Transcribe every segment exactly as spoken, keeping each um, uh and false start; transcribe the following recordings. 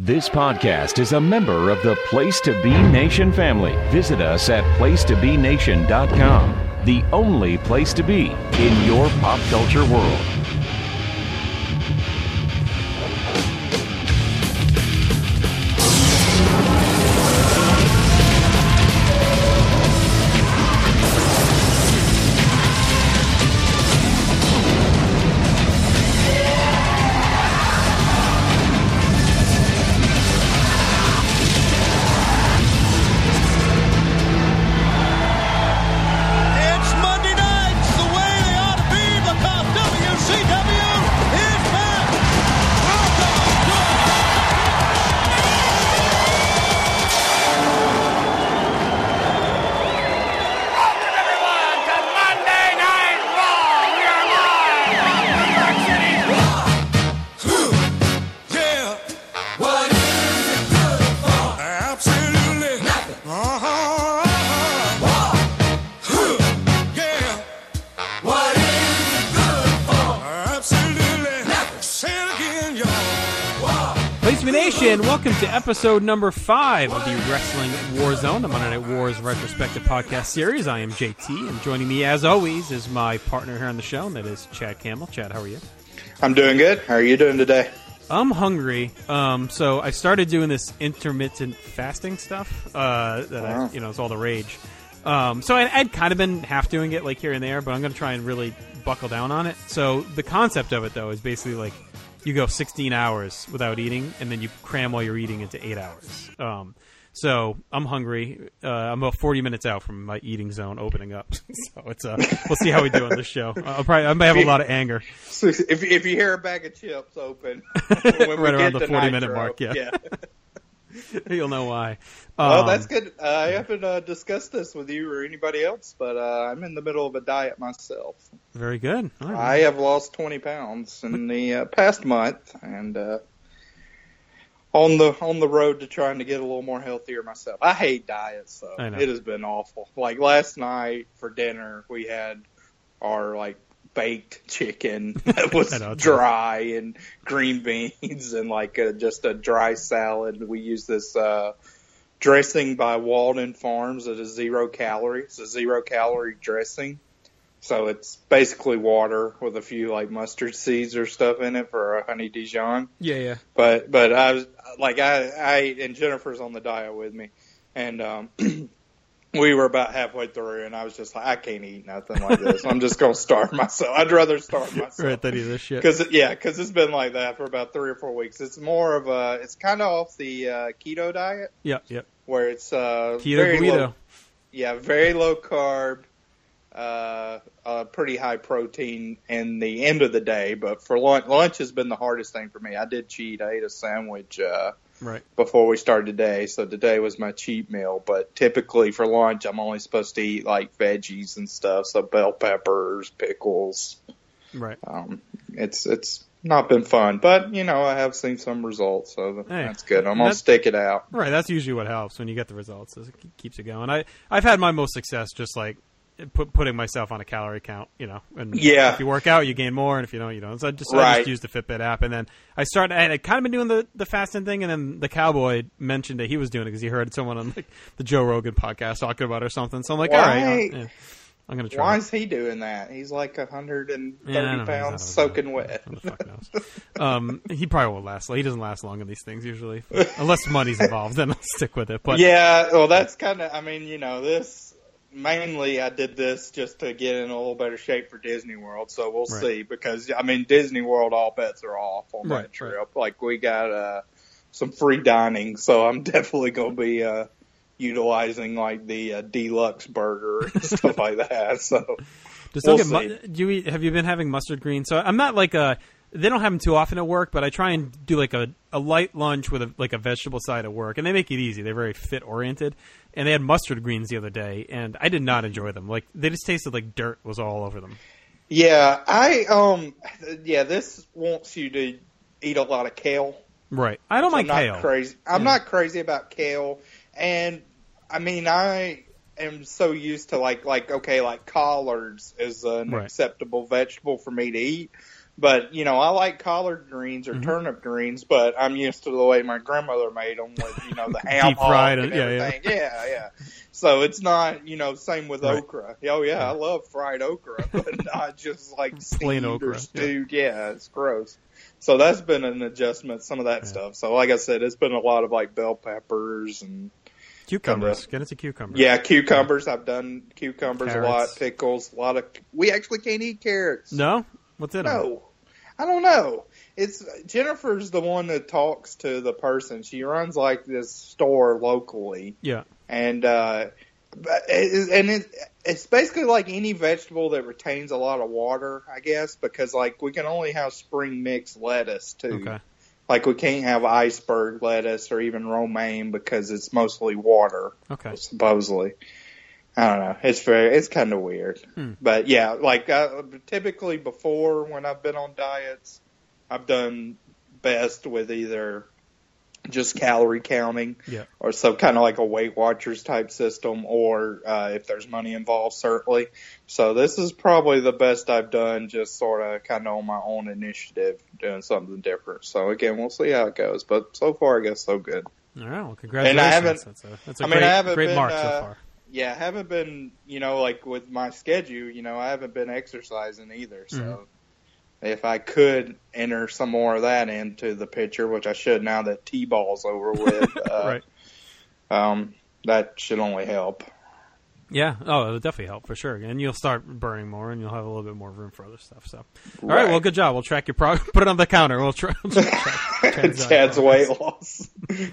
This podcast is a member of the Place to Be Nation family. Visit us at place to be nation dot com, the only place to be in your pop culture world. Welcome to episode number five of the Wrestling Warzone, the Monday Night Wars retrospective podcast series. I am J T, and joining me, as always, is my partner here on the show, and that is Chad Campbell. Chad, how are you? I'm doing good. How are you doing today? I'm hungry. Um, so I started doing this intermittent fasting stuff. Uh, that wow. I, you know, it's all the rage. Um, so I, I'd kind of been half doing it, like here and there, but I'm going to try and really buckle down on it. So the concept of it, though, is basically like, you go sixteen hours without eating, and then you cram while you're eating into eight hours. Um, so I'm hungry. Uh, I'm about forty minutes out from my eating zone opening up. so it's uh, we'll see how we do on this show. I'll probably I may have a lot of anger. So if if you hear a bag of chips open, when right we around get the forty minute mark, yeah. yeah. You'll know why. Well, um, that's good. Uh, I haven't uh, discussed this with you or anybody else, but uh, I'm in the middle of a diet myself. Very good. All right. I have lost twenty pounds in the uh, past month, and uh, on the on the road to trying to get a little more healthier myself. I hate diets, so it has been awful. Like last night for dinner, we had our like baked chicken that was dry and green beans and like a, just a dry salad. We use this uh, dressing by Walden Farms that is zero calorie. It's a zero calorie dressing. So it's basically water with a few like mustard seeds or stuff in it for a honey Dijon. Yeah, yeah. But but I was like I I and Jennifer's on the diet with me, and um, we were about halfway through, and I was just like, I can't eat nothing like this. I'm just gonna starve myself. I'd rather starve myself. Right, than eat this shit. Cause yeah, because it's been like that for about three or four weeks. It's more of a it's kind of off the uh, keto diet. Yep, yep. Where it's uh keto very guido. low, yeah, very low carb. Uh, uh, pretty high protein in the end of the day, but for lunch, lunch has been the hardest thing for me. I did cheat. I ate a sandwich, uh, right before we started today. So today was my cheat meal, but typically for lunch, I'm only supposed to eat like veggies and stuff. So bell peppers, pickles. Right. Um, it's, it's not been fun, but you know, I have seen some results, so hey, that's good. I'm going to stick it out. Right. That's usually what helps when you get the results. It keeps it going. I, I've had my most success just like, Put, putting myself on a calorie count, you know, and yeah. if you work out, you gain more, and if you don't, you don't. So I just, right. I just used the Fitbit app, and then I started. I had kind of been doing the, the fasting thing, and then the cowboy mentioned that he was doing it because he heard someone on like the Joe Rogan podcast talking about it or something. So I'm like, Why? all right, I'll, yeah, I'm gonna try. Why it. is he doing that? He's like one hundred thirty yeah, pounds soaking know. wet. Who the fuck knows? um, he probably won't last. He doesn't last long in these things usually, but unless money's involved. Then I'll stick with it. But yeah, well, that's kind of. I mean, you know, this. Mainly, I did this just to get in a little better shape for Disney World, so we'll right. see. Because I mean, Disney World, all bets are off on right, that trip. Right. Like we got uh, some free dining, so I'm definitely going to be uh, utilizing like the uh, deluxe burger and stuff like that. So, Just we'll get see. Mu- do you eat, have you been having mustard green? So I'm not like a. They don't have them too often at work, but I try and do like a, a light lunch with a, like a vegetable side at work, and they make it easy. They're very fit oriented, and they had mustard greens the other day, and I did not enjoy them. Like they just tasted like dirt was all over them. Yeah, I um, yeah, this wants you to eat a lot of kale. Right, I don't like I'm kale. Not crazy. I'm yeah. not crazy about kale, and I mean I am so used to like like okay like collards is an right. acceptable vegetable for me to eat. But, you know, I like collard greens or mm-hmm. turnip greens, but I'm used to the way my grandmother made them with, you know, the ham deep fried and yeah, everything. Yeah. yeah, yeah. So it's not, you know, same with right. okra. Oh, yeah, yeah, I love fried okra, but not just like plain okra or stewed. Yeah. yeah, it's gross. So that's been an adjustment, some of that yeah. stuff. So like I said, it's been a lot of like bell peppers and cucumbers. Kinda, Get into cucumbers. Yeah, cucumbers. I've done cucumbers carrots. a lot, pickles, a lot of. We actually can't eat carrots. No? What's in them? No. I don't know. It's Jennifer's the one that talks to the person. She runs like this store locally. Yeah. And uh and it, it's basically like any vegetable that retains a lot of water, I guess, because like we can only have spring mix lettuce too. Okay. Like we can't have iceberg lettuce or even romaine because it's mostly water. Okay. Supposedly. I don't know. It's very, it's kind of weird. Hmm. But yeah, like uh, typically before when I've been on diets, I've done best with either just calorie counting yeah. or some kind of like a Weight Watchers type system, or uh, if there's money involved, certainly. So this is probably the best I've done, just sort of kind of on my own initiative, doing something different. So again, we'll see how it goes. But so far, I guess so good. All right. Well, congratulations. And I haven't, that's a, that's a I great, mean, I haven't great been, mark uh, so far. Yeah, I haven't been, you know, like with my schedule, you know, I haven't been exercising either. So mm-hmm. if I could enter some more of that into the picture, which I should now that T-ball's over with, uh, right. um, that should only help. Yeah, oh, it'll definitely help for sure. And you'll start burning more, and you'll have a little bit more room for other stuff. So, all right, right well, good job. We'll track your progress. Put it on the counter. We'll try. We'll track Chad's weight loss.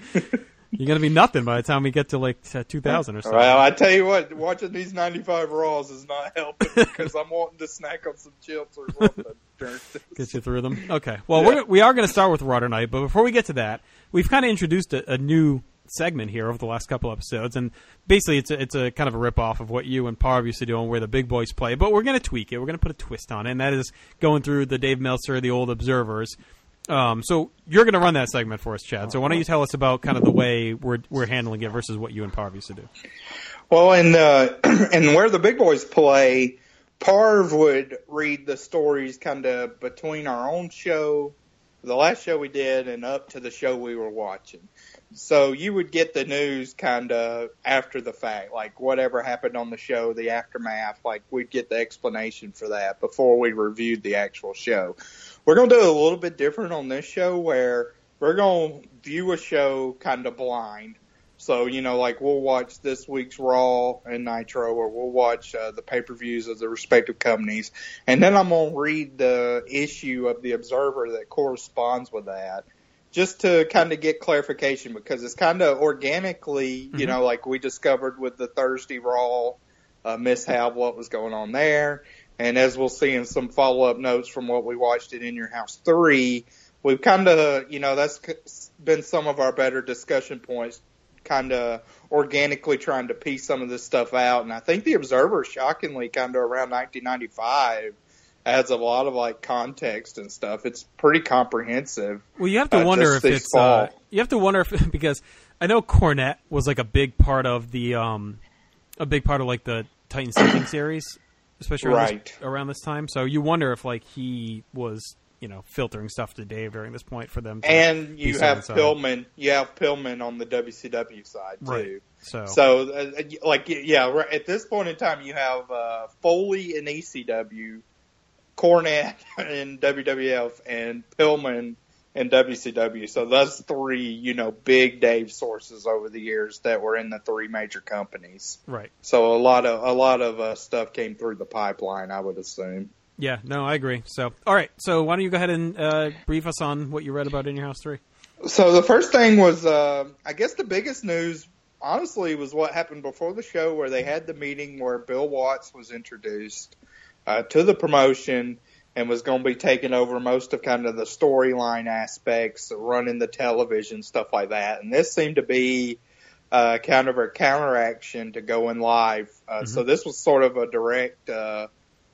You're going to be nothing by the time we get to like two thousand or something. Well, I tell you what, watching these ninety-five Raws is not helping because I'm wanting to snack on some chips or something. Get you through them. Okay. Well, yeah. we're, we are going to start with Raw tonight, but before we get to that, we've kind of introduced a, a new segment here over the last couple episodes, and basically it's a, it's a kind of a rip-off of what you and Parv used to do and where the big boys play, but we're going to tweak it. We're going to put a twist on it, and that is going through the Dave Meltzer, the old Observers. Um, so you're going to run that segment for us, Chad. So why don't you tell us about kind of the way we're we're handling it versus what you and Parv used to do? Well, and uh, and where the big boys play, Parv would read the stories kind of between our own show, the last show we did, and up to the show we were watching. So you would get the news kind of after the fact, like whatever happened on the show, the aftermath, like we'd get the explanation for that before we reviewed the actual show. We're going to do it a little bit different on this show where we're going to view a show kind of blind. So, you know, like we'll watch this week's Raw and Nitro, or we'll watch uh, the pay-per-views of the respective companies. And then I'm going to read the issue of the Observer that corresponds with that, just to kind of get clarification, because it's kind of organically, mm-hmm. you know, like we discovered with the Thursday Raw uh, mishap, what was going on there. And as we'll see in some follow-up notes from what we watched at In Your House three, we've kind of, you know, that's been some of our better discussion points, kind of organically trying to piece some of this stuff out. And I think the Observer, shockingly, kind of around nineteen ninety-five, adds a lot of, like, context and stuff. It's pretty comprehensive. Well, you have to uh, wonder if it's, uh, you have to wonder if, because I know Cornette was, like, a big part of the, um, a big part of, like, the Titan Sinking series. Especially around, right. this, around this time. So you wonder if, like, he was, you know, filtering stuff to Dave during this point for them to And you have Pillman. You have Pillman on the W C W side, too. Right. So, so uh, like, yeah, at this point in time, you have uh, Foley in E C W, Cornette in W W F, and Pillman in W C W. So that's three, you know, big Dave sources over the years that were in the three major companies. Right. So a lot of a lot of uh, stuff came through the pipeline, I would assume. Yeah, no, I agree. So, all right. So why don't you go ahead and uh, brief us on what you read about In Your House three? So the first thing was, uh, I guess the biggest news, honestly, was what happened before the show, where they had the meeting where Bill Watts was introduced uh, to the promotion and was going to be taking over most of kind of the storyline aspects, running the television, stuff like that. And this seemed to be uh, kind of a counteraction to going live. Uh, mm-hmm. So this was sort of a direct uh,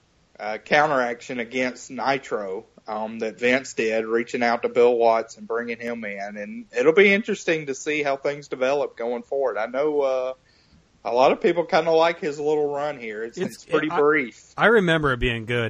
uh, counteraction against Nitro um, that Vince did, reaching out to Bill Watts and bringing him in. And it'll be interesting to see how things develop going forward. I know uh, a lot of people kind of like his little run here. It's, it's, it's pretty I, brief. I remember it being good.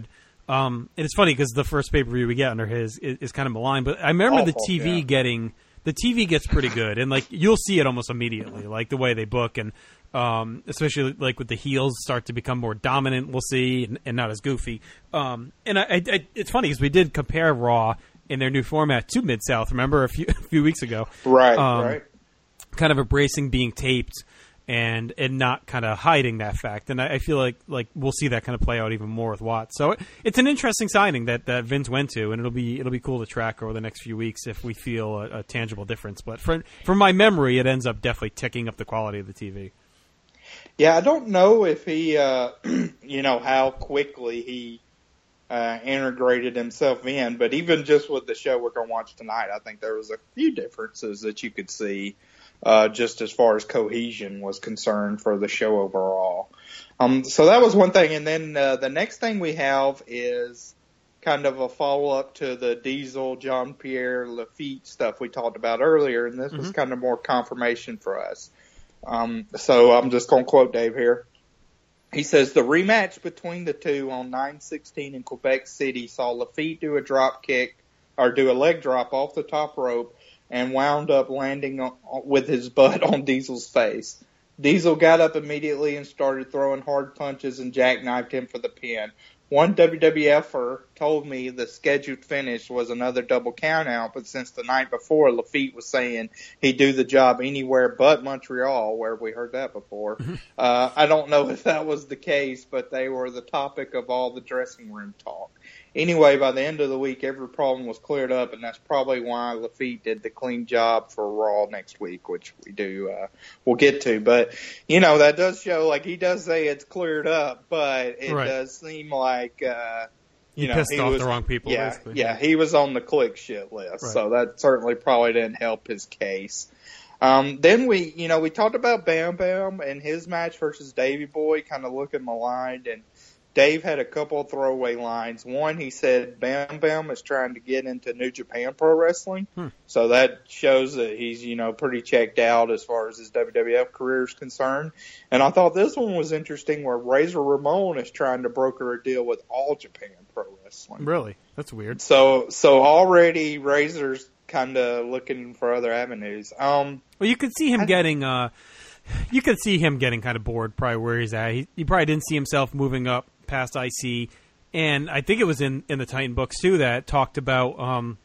Um, and it's funny because the first pay-per-view we get under his is, is kind of maligned, but I remember Awful, the T V yeah. getting the T V gets pretty good, and like you'll see it almost immediately, like the way they book, and um, especially like with the heels start to become more dominant. We'll see, and, and not as goofy. Um, and I, I, I, it's funny because we did compare Raw in their new format to Mid-South. Remember a few a few weeks ago, right? Um, right. Kind of embracing being taped. And and not kind of hiding that fact, and I, I feel like like we'll see that kind of play out even more with Watts. So it, it's an interesting signing that, that Vince went to, and it'll be it'll be cool to track over the next few weeks if we feel a, a tangible difference. But for from my memory, it ends up definitely ticking up the quality of the T V. Yeah, I don't know if he, uh, you know, how quickly he uh, integrated himself in, but even just with the show we're going to watch tonight, I think there was a few differences that you could see. Uh, just as far as cohesion was concerned for the show overall. Um, so that was one thing. And then uh, the next thing we have is kind of a follow-up to the Diesel, Jean-Pierre Lafitte stuff we talked about earlier, and this mm-hmm. was kind of more confirmation for us. Um, so I'm just going to quote Dave here. He says, the rematch between the two on nine sixteen in Quebec City saw Lafitte do a drop kick, or do a leg drop off the top rope, and wound up landing on, with his butt on Diesel's face. Diesel got up immediately and started throwing hard punches and jackknifed him for the pin. One W W F-er told me the scheduled finish was another double countout, but since the night before, Lafitte was saying he'd do the job anywhere but Montreal, where we heard that before. uh, I don't know if that was the case, but they were the topic of all the dressing room talk. Anyway, by the end of the week, every problem was cleared up, and that's probably why Lafitte did the clean job for Raw next week, which we do, uh, we'll get to. But, you know, that does show, like, he does say it's cleared up, but it right. does seem like, uh, you he know, pissed he off was, the wrong people, yeah, basically. Yeah, he was on the click shit list, right. So that certainly probably didn't help his case. Um, then we, you know, we talked about Bam Bam and his match versus Davey Boy, kind of looking maligned, and Dave had a couple of throwaway lines. One, he said Bam Bam is trying to get into New Japan Pro Wrestling. Hmm. So that shows that he's, you know, pretty checked out as far as his W W F career is concerned. And I thought this one was interesting where Razor Ramon is trying to broker a deal with All Japan Pro Wrestling. Really? That's weird. So so already Razor's kind of looking for other avenues. Um, well, you could see him I, getting uh, you could see him getting kind of bored probably where he's at. He, he probably didn't see himself moving up past I C, and I think it was in, in the Titan books too that talked about um,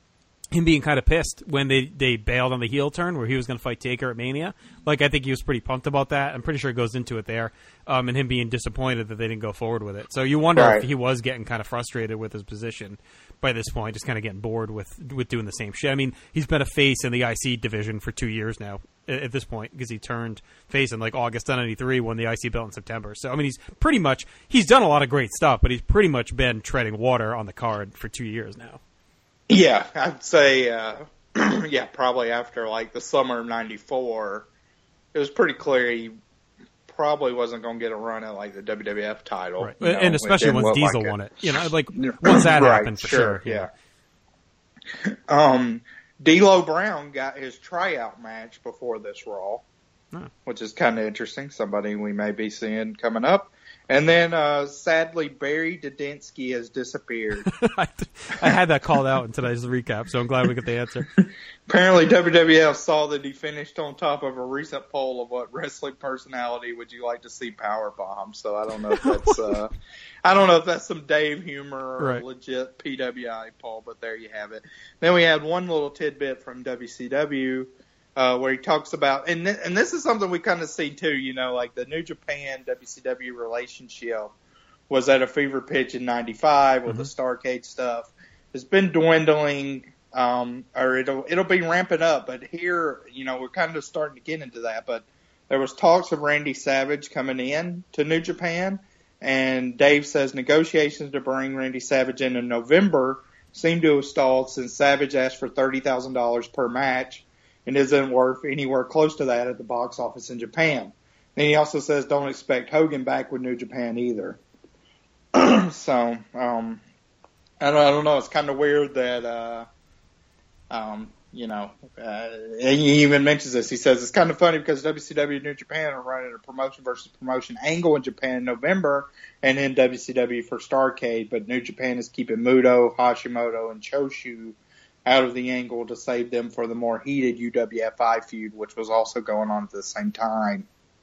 him being kind of pissed when they, they bailed on the heel turn where he was going to fight Taker at Mania. Like, I think he was pretty pumped about that. I'm pretty sure it goes into it there, um, and him being disappointed that they didn't go forward with it. So you wonder right. if he was getting kind of frustrated with his position by this point, just kind of getting bored with, with doing the same shit. I mean, he's been a face in the I C division for two years now at, at this point because he turned face in like August of ninety-three, won the I C belt in September. So, I mean, he's pretty much, he's done a lot of great stuff, but he's pretty much been treading water on the card for two years now. Yeah, I'd say, uh, yeah, probably after like the summer of ninety-four, it was pretty clear he probably wasn't going to get a run at like the W W F title. Right. You know, and especially once Diesel like won it. You know, like once that right, happened for sure. sure. Yeah. yeah. Um, D'Lo Brown got his tryout match before this Raw, oh. which is kind of interesting. Somebody we may be seeing coming up. And then, uh, sadly, Barry Dudinsky has disappeared. I, I had that called out in today's recap, so I'm glad we got the answer. Apparently, W W F saw that he finished on top of a recent poll of what wrestling personality would you like to see powerbomb. So I don't know if that's, uh, I don't know if that's some Dave humor or right. a legit P W I poll, but there you have it. Then we had one little tidbit from W C W. Uh, where he talks about, and th- and this is something we kind of see too, you know, like the New Japan W C W relationship was at a fever pitch in ninety-five with mm-hmm. the Starrcade stuff. It's been dwindling, um, or it'll it'll be ramping up. But here, you know, we're kind of starting to get into that. But there was talks of Randy Savage coming in to New Japan, and Dave says negotiations to bring Randy Savage in in November seem to have stalled since Savage asked for thirty thousand dollars per match. And isn't worth anywhere close to that at the box office in Japan. And he also says don't expect Hogan back with New Japan either. so, um, I don't, I don't know. It's kind of weird that, uh, um, you know, uh, and he even mentions this. He says it's kind of funny because W C W and New Japan are running a promotion versus promotion angle in Japan in November, and then W C W for Starrcade, but New Japan is keeping Muto, Hashimoto, and Choshu out of the angle to save them for the more heated U W F I feud, which was also going on at the same time.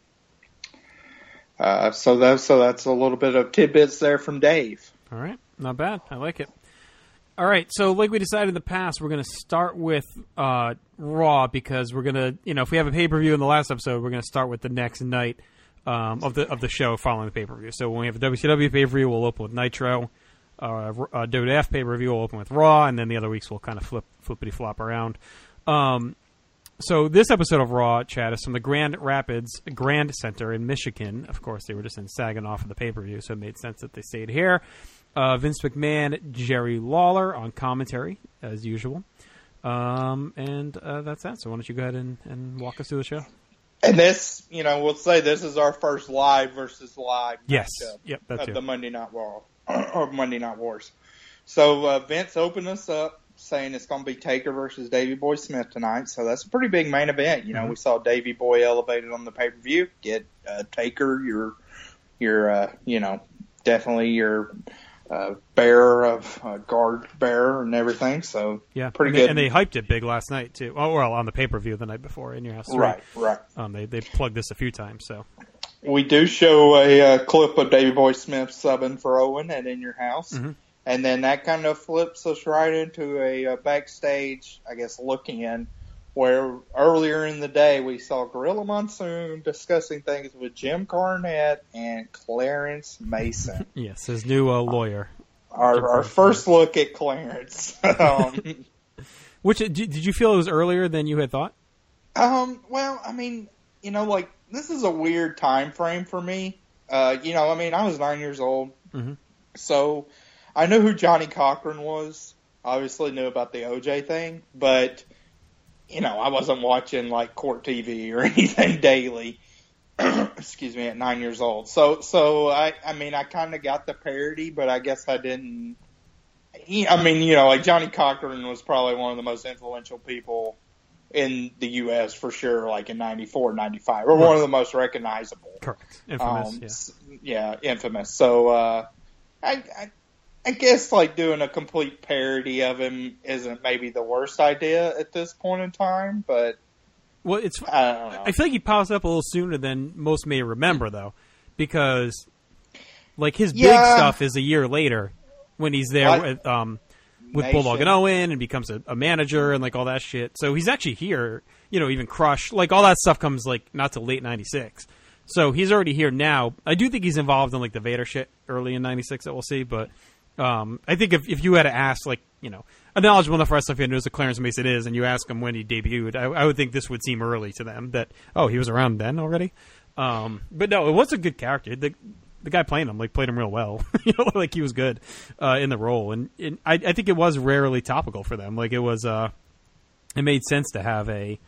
Uh, so that's so that's a little bit of tidbits there from Dave. All right, not bad. I like it. All right, so like we decided in the past, we're going to start with uh, Raw because we're going to, you know, if we have a pay-per-view in the last episode, we're going to start with the next night um, of the of the show following the pay-per-view. So when we have a W C W pay-per-view, we'll open with Nitro. Uh, uh, W W F pay-per-view will open with Raw, and then the other weeks we'll kind of flip flippity-flop around. Um, so this episode of Raw, Chad, is from the Grand Rapids Grand Center in Michigan. Of course, they were just in Saginaw for the pay-per-view, so it made sense that they stayed here. Uh, Vince McMahon, Jerry Lawler on commentary, as usual. Um, and uh, that's that. So why don't you go ahead and, and walk us through the show? And this, you know, we'll say this is our first live versus live yes. matchup yep, that's of it. the Monday Night Raw or Monday Night Wars. So uh, Vince opened us up saying it's going to be Taker versus Davey Boy Smith tonight. So that's a pretty big main event. You know, mm-hmm. we saw Davey Boy elevated on the pay-per-view. Get uh, Taker, your, your, uh, you know, definitely your uh, bearer of uh, guard bearer and everything. So yeah, pretty and good. They, and they hyped it big last night too. Oh, well, on the pay-per-view the night before in your house. Right, right. Um, they they plugged this a few times. So we do show a uh, clip of Davey Boy Smith subbing for Owen and In Your House. Mm-hmm. And then that kind of flips us right into a, a backstage, I guess, look-in, where earlier in the day we saw Gorilla Monsoon discussing things with Jim Cornette and Clarence Mason. Yes, his new uh, lawyer. Our, our first look at Clarence. um, Which, did you feel it was earlier than you had thought? Um. Well, I mean, you know, like, this is a weird time frame for me. Uh, you know, I mean, I was nine years old, mm-hmm. so I knew who Johnny Cochran was. Obviously knew about the O J thing, but, you know, I wasn't watching, like, Court T V or anything daily, excuse me, at nine years old. So, so I, I mean, I kind of got the parody, but I guess I didn't, I mean, you know, like, Johnny Cochran was probably one of the most influential people in the U S for sure, like in ninety-four, ninety-five, or right. one of the most recognizable. Correct. Infamous, um, yeah. Yeah, infamous. So, uh, I, I I guess, like, doing a complete parody of him isn't maybe the worst idea at this point in time, but well, it's. I don't know. I feel like he pops up a little sooner than most may remember, though, because, like, his yeah. big stuff is a year later when he's there what? with, um, with Nation. Bulldog and Owen and becomes a, a manager and, like, all that shit. So he's actually here, you know, even Crush. Like, all that stuff comes, like, not till late ninety-six. So he's already here now. I do think he's involved in, like, the Vader shit early in ninety-six that we'll see, but Um, I think if if you had to ask, like, you know, a knowledgeable enough wrestling fan knows who Clarence Mason is, and you ask him when he debuted, I, I would think this would seem early to them that, oh, he was around then already. Um, but no, it was a good character. The the guy playing him, like, played him real well. You know, like, he was good uh, in the role, and, and I, I think it was rarely topical for them. Like, it was, uh, it made sense to have a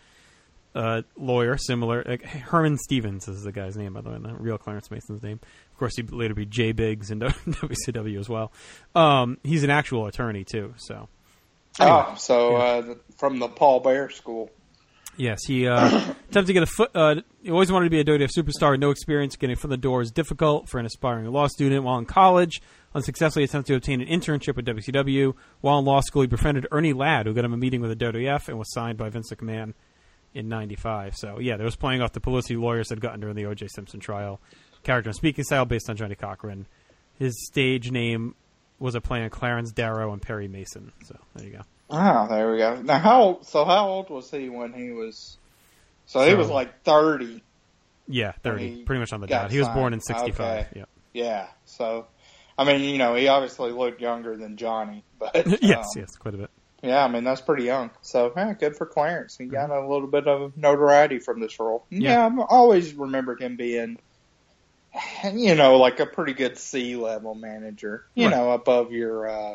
uh, lawyer similar. Like, Herman Stevens is the guy's name, by the way, not real Clarence Mason's name. Of course, he'd later be Jay Biggs in W C W as well. Um, he's an actual attorney, too. So, anyway, oh, so yeah. uh, from the Paul Bear School. Yes, he uh, attempted to get a foot. Uh, he always wanted to be a W W F superstar. No experience getting from the door is difficult for an aspiring law student. While in college, unsuccessfully attempted to obtain an internship with W C W. While in law school, he befriended Ernie Ladd, who got him a meeting with the W W F and was signed by Vince McMahon in ninety-five. So, yeah, there was playing off the publicity lawyers had gotten during the O J Simpson trial. Character and speaking style based on Johnny Cochran. His stage name was a play on Clarence Darrow and Perry Mason. So there you go. Ah, there we go. Now, how old, so how old was he when he was? So, so he was like thirty. Yeah, thirty, pretty much on the dot. He was born in sixty-five. Okay. Yeah. Yeah. So, I mean, you know, he obviously looked younger than Johnny, but yes, um, yes, quite a bit. Yeah, I mean, that's pretty young. So, yeah, good for Clarence. He got a little bit of notoriety from this role. Yeah, yeah I've always remembered him being, you know, like a pretty good C-level manager, you right. know, above your, uh,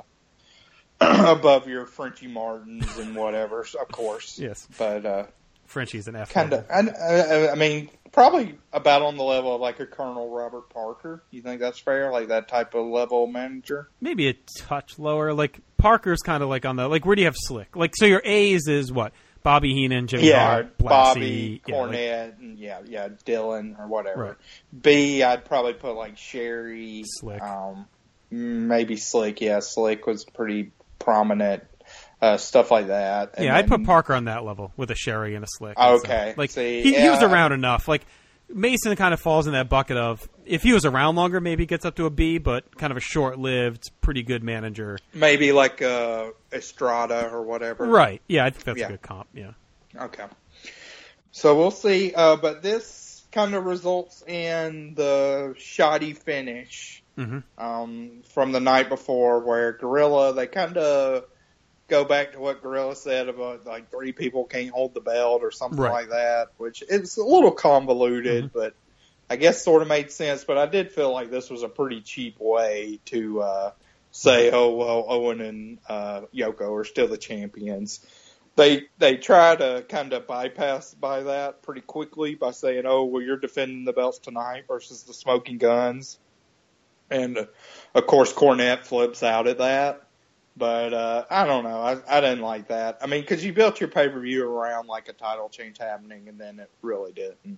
above your Frenchie Martins and whatever, of course. Yes. But, uh, Frenchie's an F. Kind of, I, I mean, probably about on the level of like a Colonel Robert Parker. You think that's fair? Like that type of level manager? Maybe a touch lower. Like, Parker's kind of like on the like. Where do you have Slick? Like, so your A's is what? Bobby Heenan, Jimmy yeah, Hart, Blassie, Bobby, yeah, Cornette, like, and yeah, yeah, Dylan or whatever. Right. B, I'd probably put like Sherry, Slick, um, maybe Slick. Yeah, Slick was pretty prominent. Uh, stuff like that. And yeah, then, I'd put Parker on that level with a Sherry and a Slick. Okay, so, like See, he, yeah, he was around enough. Like Mason kind of falls in that bucket of if he was around longer, maybe he gets up to a B, but kind of a short-lived, pretty good manager. Maybe like uh, Estrada or whatever. Right. Yeah, I think that's yeah. a good comp. Yeah. Okay. So we'll see. Uh, but this kind of results in the shoddy finish mm-hmm. um, from the night before, where Gorilla they kind of go back to what Gorilla said about like three people can't hold the belt or something right. like that, which is a little convoluted, mm-hmm. but I guess sort of made sense. But I did feel like this was a pretty cheap way to uh, say, oh, well, Owen and uh, Yoko are still the champions. They they try to kind of bypass by that pretty quickly by saying, oh, well, you're defending the belts tonight versus the Smoking Guns. And, uh, of course, Cornette flips out at that. But uh, I don't know. I, I didn't like that. I mean, because you built your pay-per-view around like a title change happening, and then it really didn't.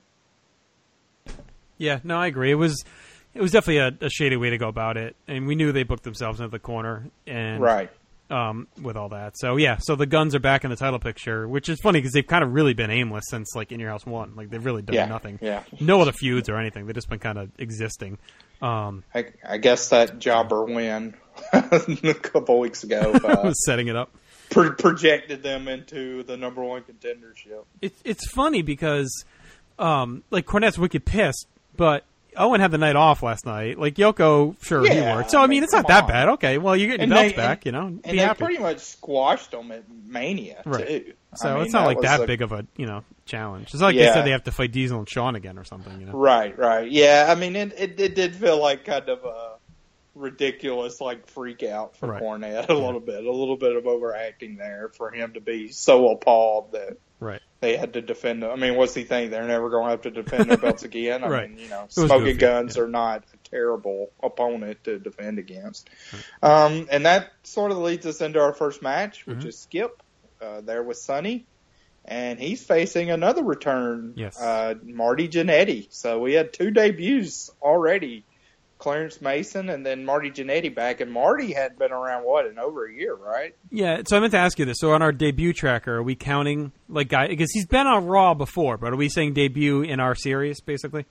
Yeah, no, I agree. It was it was definitely a, a shady way to go about it, and we knew they booked themselves into the corner, and right. Um, with all that. So yeah, so the Guns are back in the title picture, which is funny because they've kind of really been aimless since like In Your House one. Like they've really done yeah, nothing. Yeah. No other feuds or anything. They've just been kind of existing. Um, I, I guess that jobber win a couple weeks ago uh, was setting it up. Pro- projected them into the number one contendership. It's it's funny because um, like Cornette's wicked pissed, but Owen had the night off last night. Like Yoko, sure, yeah, he worked. So I mean, I mean it's not that on. bad. Okay, well you're getting and your belts they, back, and, you know. And be they happy. pretty much squashed them at Mania right. too. So I mean, it's not that like that a, big of a you know challenge. It's not like yeah. they said they have to fight Diesel and Shawn again or something. You know. Right, right. Yeah, I mean, it it, it did feel like kind of a ridiculous like freak out for right. Cornette a yeah. little bit, a little bit of overacting there for him to be so appalled that right. they had to defend them. I mean, what's he think? They're never going to have to defend their belts again? I right. mean, you know, Smoking Guns yeah. are not a terrible opponent to defend against. Right. Um, and that sort of leads us into our first match, which mm-hmm. is Skip. Uh, there with Sonny. And he's facing another return, yes. uh, Marty Jannetty. So we had two debuts already. Clarence Mason and then Marty Jannetty back. And Marty had been around, what, in over a year, right? Yeah, so I meant to ask you this. So on our debut tracker, are we counting, like, guy, because he's been on Raw before, but are we saying debut in our series, basically?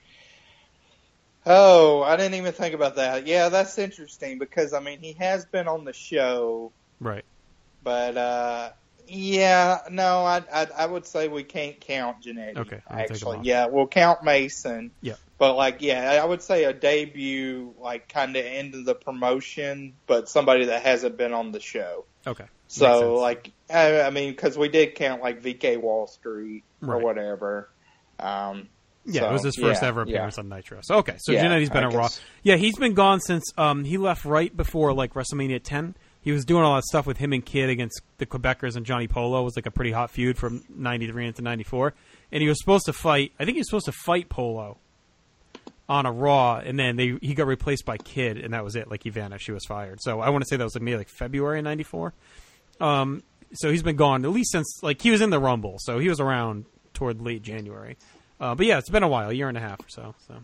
Oh, I didn't even think about that. Yeah, that's interesting because, I mean, he has been on the show. Right. But, uh, yeah, no, I, I I would say we can't count Jannetty. Okay. Actually, yeah, we'll count Mason. Yeah. But, like, yeah, I would say a debut, like, kind of into the promotion, but somebody that hasn't been on the show. Okay. So, like, I, I mean, because we did count, like, V K Wall Street or right. whatever. Um, yeah, so, it was his first yeah, ever appearance yeah. on Nitro. So, okay, so yeah, Jannetty's been I on guess. Raw. Yeah, he's been gone since um, he left right before, like, WrestleMania ten. He was doing all that stuff with him and Kid against the Quebecers and Johnny Polo. It was like a pretty hot feud from ninety-three into ninety-four. And he was supposed to fight, I think he was supposed to fight Polo on a Raw, and then they he got replaced by Kid, and that was it. Like, he vanished. He was fired. So I want to say that was like maybe like February of ninety-four. Um, so he's been gone at least since, like, he was in the Rumble. So he was around toward late January. Uh, but yeah, it's been a while, a year and a half or so. So,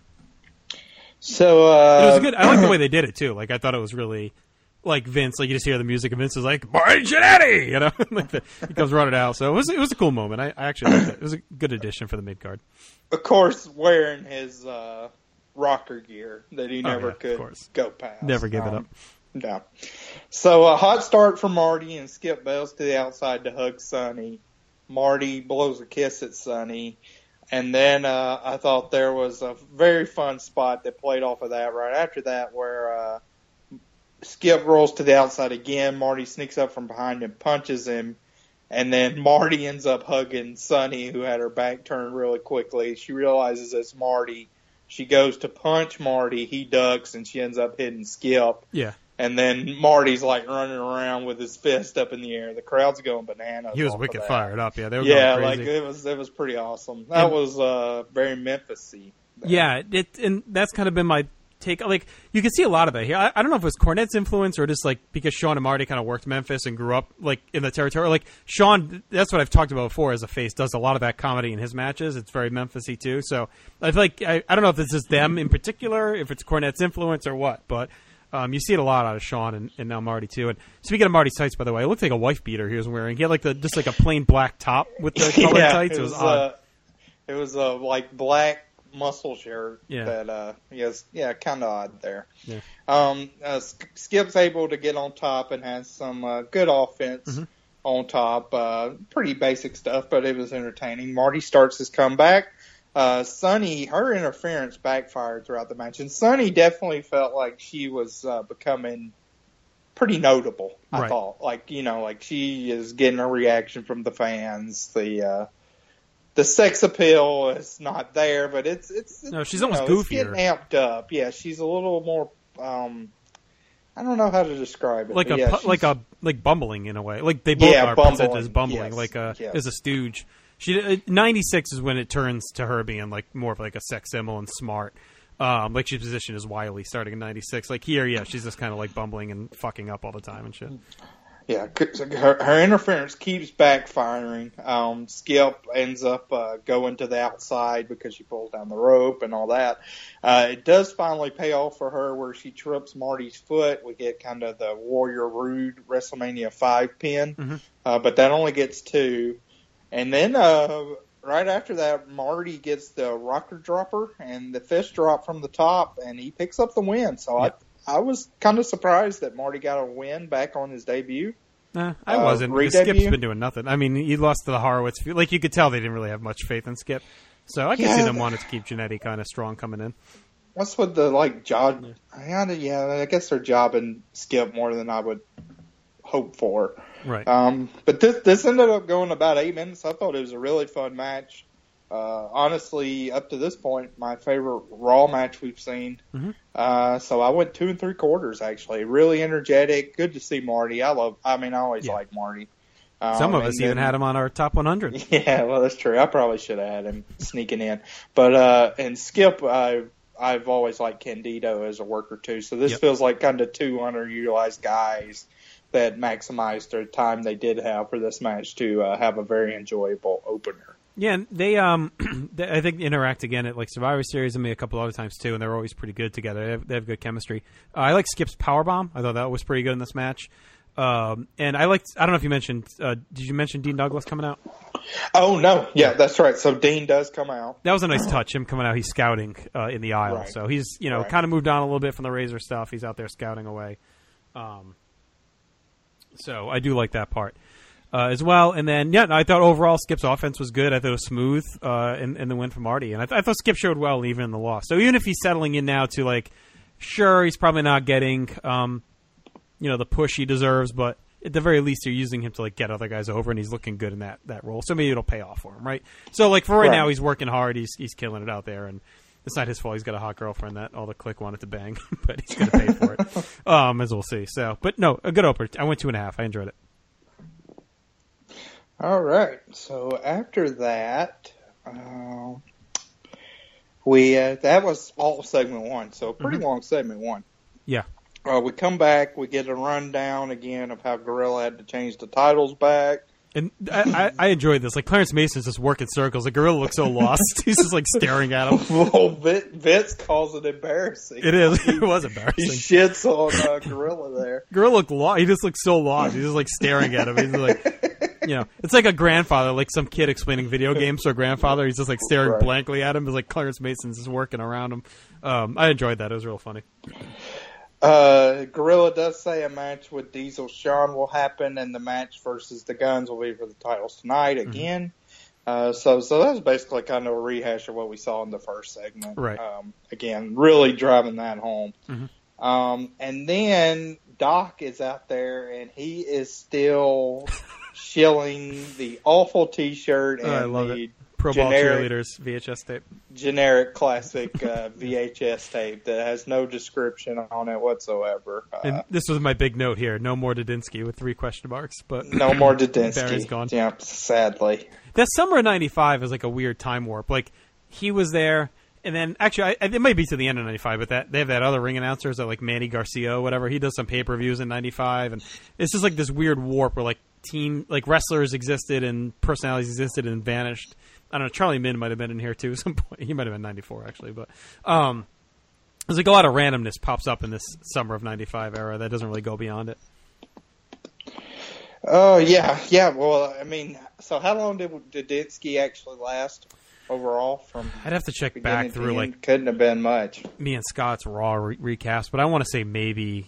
so uh, it was a good. I like the way they did it, too. Like, I thought it was really... Like Vince, like you just hear the music, and Vince is like, "Marty Jannetty," you know, like the, he comes running out. So it was it was a cool moment. I, I actually liked it. It was a good addition for the mid card. Of course, wearing his uh, rocker gear that he never oh, yeah, could go past. Never gave um, it up. No. So a hot start for Marty, and Skip bails to the outside to hug Sonny. Marty blows a kiss at Sonny. And then uh, I thought there was a very fun spot that played off of that right after that where uh, Skip rolls to the outside again. Marty sneaks up from behind and punches him. And then Marty ends up hugging Sonny, who had her back turned really quickly. She realizes it's Marty. She goes to punch Marty. He ducks, and she ends up hitting Skip. Yeah. And then Marty's like running around with his fist up in the air. The crowd's going bananas. He was wicked fired up. Yeah, they were yeah, going crazy. like it was. It was pretty awesome. That and, was uh, very Memphis-y. Yeah, it and that's kind of been my take like you can see a lot of that here. I, I don't know if it was Cornette's influence or just like because Sean and Marty kind of worked Memphis and grew up like in the territory. Like Sean, that's what I've talked about before as a face, does a lot of that comedy in his matches. It's very Memphis-y too. So I feel like I, I don't know if this is them in particular, if it's Cornette's influence or what, but um, you see it a lot out of Sean and, and now Marty too. And speaking of Marty's tights, by the way, it looked like a wife beater he was wearing. He had like the just like a plain black top with the colored yeah, tights. It was, it was odd. Uh, it was a uh, like black muscle shirt yeah. that uh yes yeah kind of odd there. Yeah. Um, uh, Skip's able to get on top and has some uh, good offense mm-hmm. on top. Uh, pretty basic stuff, but it was entertaining. Marty starts his comeback. Uh, Sunny, her interference backfired throughout the match, and Sunny definitely felt like she was uh, becoming pretty notable. I right. thought, like you know, like she is getting a reaction from the fans. The uh, The sex appeal is not there, but it's it's, it's no. She's almost know, goofier. It's getting amped up. Yeah, she's a little more. Um, I don't know how to describe it. Like a yeah, like a like bumbling in a way. Like they both yeah, are bumbling. presented as bumbling. Yes. Like a yes. as a stooge. She ninety-six is when it turns to her being like more of like a sex symbol and smart. Um, like she's positioned as wily starting in ninety-six. Like here, yeah, she's just kind of like bumbling and fucking up all the time and shit. Yeah, her, her interference keeps backfiring. Um, Skip ends up uh, going to the outside because she pulls down the rope and all that. Uh, it does finally pay off for her where she trips Marty's foot. We get kind of the Warrior Rude WrestleMania five pin, mm-hmm. uh, but that only gets two. And then uh, right after that, Marty gets the rocker dropper and the fist drop from the top, and he picks up the win. So yep. I I was kind of surprised that Marty got a win back on his debut. Nah, I uh, wasn't. Because Skip's been doing nothing. I mean, he lost to the Horowitz. Like, you could tell they didn't really have much faith in Skip. So I can yeah, see them wanting to keep Jannetty kind of strong coming in. What's with the, like, job? Yeah. yeah, I guess they're jobbing Skip more than I would hope for. Right. Um, but this, this ended up going about eight minutes. I thought it was a really fun match. Uh, honestly, up to this point, my favorite Raw match we've seen. Mm-hmm. Uh, so I went two and three quarters, actually. Really energetic. Good to see Marty. I love, I mean, I always yeah. like Marty. Um, Some of us then, even had him on our top one hundred. Yeah, well, that's true. I probably should have had him sneaking in. But, uh, and Skip, I, I've always liked Candido as a worker, too. So this yep. feels like kind of two underutilized guys that maximized their time they did have for this match to uh, have a very enjoyable opener. Yeah, and they, um, they, I think, interact again at like Survivor Series and maybe a couple other times too, and they're always pretty good together. They have, they have good chemistry. Uh, I like Skip's powerbomb. I thought that was pretty good in this match. Um, and I liked, I don't know if you mentioned, uh, did you mention Dean Douglas coming out? Oh, no. Yeah, that's right. So Dean does come out. That was a nice touch, him coming out. He's scouting uh, in the aisle. Right. So he's, you know, right. kind of moved on a little bit from the Razor stuff. He's out there scouting away. Um, so I do like that part. Uh, as well, and then yeah, I thought overall Skip's offense was good. I thought it was smooth uh, in, in the win for Marty, and I, th- I thought Skip showed well even in the loss. So even if he's settling in now to like, sure, he's probably not getting, um, you know, the push he deserves, but at the very least, you're using him to like get other guys over, and he's looking good in that, that role. So maybe it'll pay off for him, right? So like for right, right. now, he's working hard. He's he's killing it out there, and it's not his fault. He's got a hot girlfriend that all the clique wanted to bang, but he's going to pay for it, um, as we'll see. So, but no, a good opener. I went two and a half. I enjoyed it. All right. So after that, uh, we uh, that was all segment one. So pretty mm-hmm. long segment one. Yeah. Uh, we come back. We get a rundown again of how Gorilla had to change the titles back. And I, I, I enjoyed this. Like Clarence Mason's just working circles. Like Gorilla looks so lost. He's just like staring at him. Well, Vince calls it embarrassing. It is. It was embarrassing. He shits on uh, Gorilla there. Gorilla looked lost. He just looks so lost. He's just like staring at him. He's like, you know, it's like a grandfather, like some kid explaining video games to a grandfather. He's just like staring right. blankly at him. It's like Clarence Mason's just working around him. Um, I enjoyed that. It was real funny. Uh, Gorilla does say a match with Diesel Shawn will happen, and the match versus the Guns will be for the titles tonight again. Mm-hmm. Uh, so, so that's basically kind of a rehash of what we saw in the first segment. Right. Um, again, really driving that home. Mm-hmm. Um, and then Doc is out there, and he is still shilling the awful T-shirt and oh, I love the it. Pro Ball Cheerleaders V H S tape. Generic classic uh, V H S tape that has no description on it whatsoever. Uh, and this was my big note here. No more Dudinsky with three question marks. But no more Dudinsky. Barry's gone. Yeah, sadly. That summer of ninety-five is like a weird time warp. Like, he was there, And then, actually, I, it might be to the end of ninety-five, but that they have that other ring announcers, that like Manny Garcia or whatever. He does some pay-per-views in ninety-five, and it's just like this weird warp where like team, like wrestlers existed and personalities existed and vanished. I don't know. Charlie Min might have been in here too at some point. He might have been ninety-four actually, but um, there's like a lot of randomness pops up in this summer of ninety-five era that doesn't really go beyond it. Oh yeah, yeah. Well, I mean, so how long did Dudinsky actually last overall? From I'd have to check back through. Like, couldn't have been much. Me and Scott's Raw re- recast, but I want to say maybe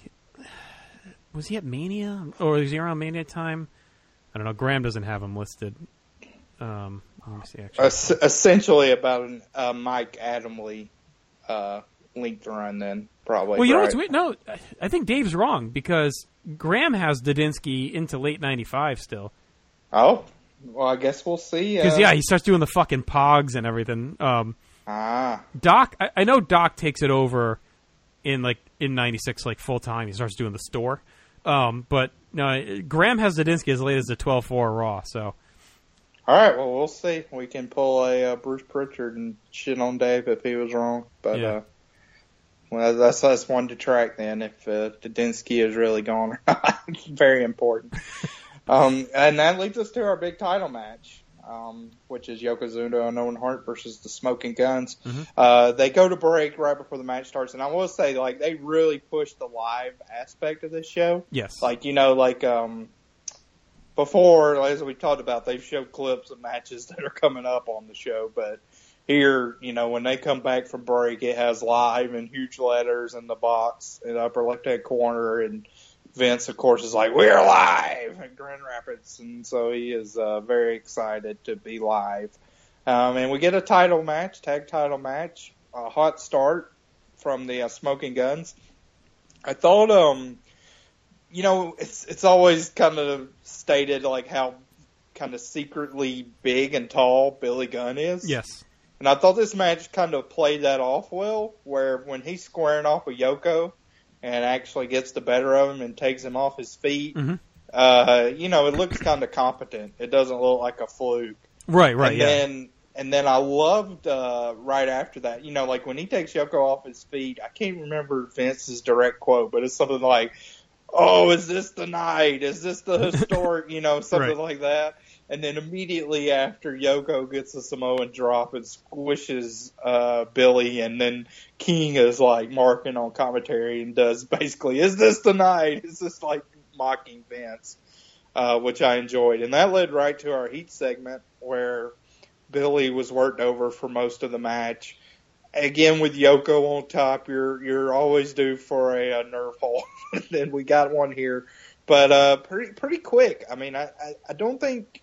was he at Mania or was he around Mania time? I don't know. Graham doesn't have him listed. Um, let me see. Actually, Es- essentially about a uh, Mike Adamle uh, linked run, then probably. Well, you right? know what's weird? No, I think Dave's wrong because Graham has Dudinsky into late ninety-five still. Oh, well, I guess we'll see. Because, uh, yeah, he starts doing the fucking pogs and everything. Um, ah. Doc, I, I know Doc takes it over in, like, in ninety-six, like, full-time. He starts doing the store. Um, but, no, Graham has Dudinsky as late as the twelve four Raw, so. All right, well, we'll see. We can pull a uh, Bruce Pritchard and shit on Dave if he was wrong. But, yeah. uh, well, that's, that's one to track then, if uh, Dudinsky is really gone or not. Very important. um, and that leads us to our big title match, um, which is Yokozuna and Owen Hart versus the Smoking Guns. Mm-hmm. Uh, they go to break right before the match starts, and I will say, like, they really push the live aspect of this show. Yes. Like, you know, like, um, before, as we talked about, they've showed clips of matches that are coming up on the show, but here, you know, when they come back from break, it has live in huge letters in the box in the upper left-hand corner, and Vince, of course, is like, we're live in Grand Rapids, and so he is uh, very excited to be live. Um, and we get a title match, tag title match, a hot start from the uh, Smoking Guns. I thought, um, you know, it's it's always kind of stated like how kind of secretly big and tall Billy Gunn is. Yes. And I thought this match kind of played that off well, where when he's squaring off with Yoko and actually gets the better of him and takes him off his feet, mm-hmm. uh, you know, it looks kind of competent. It doesn't look like a fluke. Right, right, and yeah. Then, and then I loved uh, right after that, you know, like when he takes Yoko off his feet, I can't remember Vince's direct quote, but it's something like, oh, is this the night? Is this the historic, you know, something right. like that. And then immediately after, Yoko gets a Samoan drop and squishes uh, Billy, and then King is like marking on commentary and does basically, is this the night? Is this like mocking Vince, uh, which I enjoyed. And that led right to our heat segment where Billy was worked over for most of the match. Again, with Yoko on top, you're you're always due for a, a nerve hole, and we got one here, but uh, pretty pretty quick. I mean, I, I, I don't think.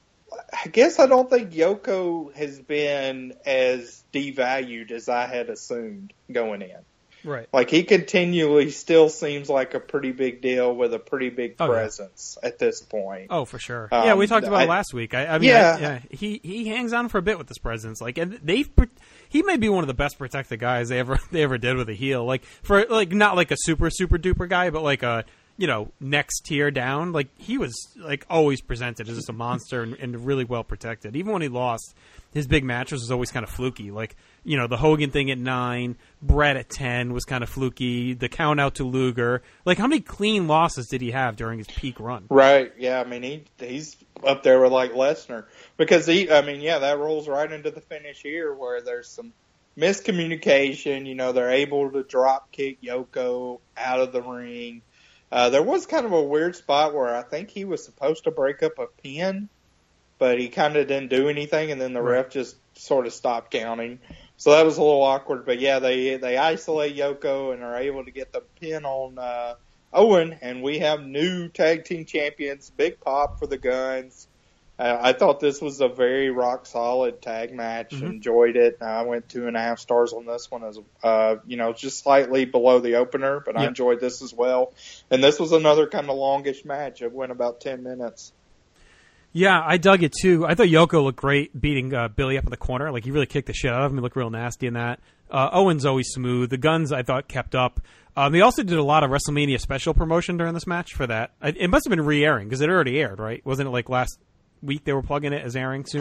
I guess I don't think Yoko has been as devalued as I had assumed going in. Right. Like, he continually still seems like a pretty big deal with a pretty big oh, presence yeah. at this point. Oh, for sure. Um, yeah, we talked about I, it last week. I, I mean, yeah. I, yeah, he he hangs on for a bit with this presence. Like, and they've he may be one of the best protected guys they ever they ever did with a heel. Like, for like not like a super super duper guy, but like a you know, next tier down, like, he was, like, always presented as just a monster and, and really well protected. Even when he lost, his big matches was always kind of fluky. Like, you know, the Hogan thing at nine, Brett at ten was kind of fluky, the count out to Luger. Like, how many clean losses did he have during his peak run? Right, yeah, I mean, he he's up there with, like, Lesnar. Because, he, I mean, yeah, that rolls right into the finish here where there's some miscommunication. You know, they're able to drop kick Yoko out of the ring. Uh, there was kind of a weird spot where I think he was supposed to break up a pin, but he kind of didn't do anything, and then the right. ref just sort of stopped counting. So that was a little awkward. But, yeah, they they isolate Yoko and are able to get the pin on uh, Owen, and we have new tag team champions, big pop for the Guns. Uh, I thought this was a very rock-solid tag match. Mm-hmm. Enjoyed it. I went two and a half stars on this one, as uh, you know, just slightly below the opener, but yep. I enjoyed this as well. And this was another kind of longish match. It went about ten minutes. Yeah, I dug it, too. I thought Yoko looked great beating uh, Billy up in the corner. Like, he really kicked the shit out of him. He looked real nasty in that. Uh, Owen's always smooth. The Guns, I thought, kept up. Um, they also did a lot of WrestleMania special promotion during this match for that. It must have been re-airing, because it already aired, right? Wasn't it, like, last week they were plugging it as airing soon?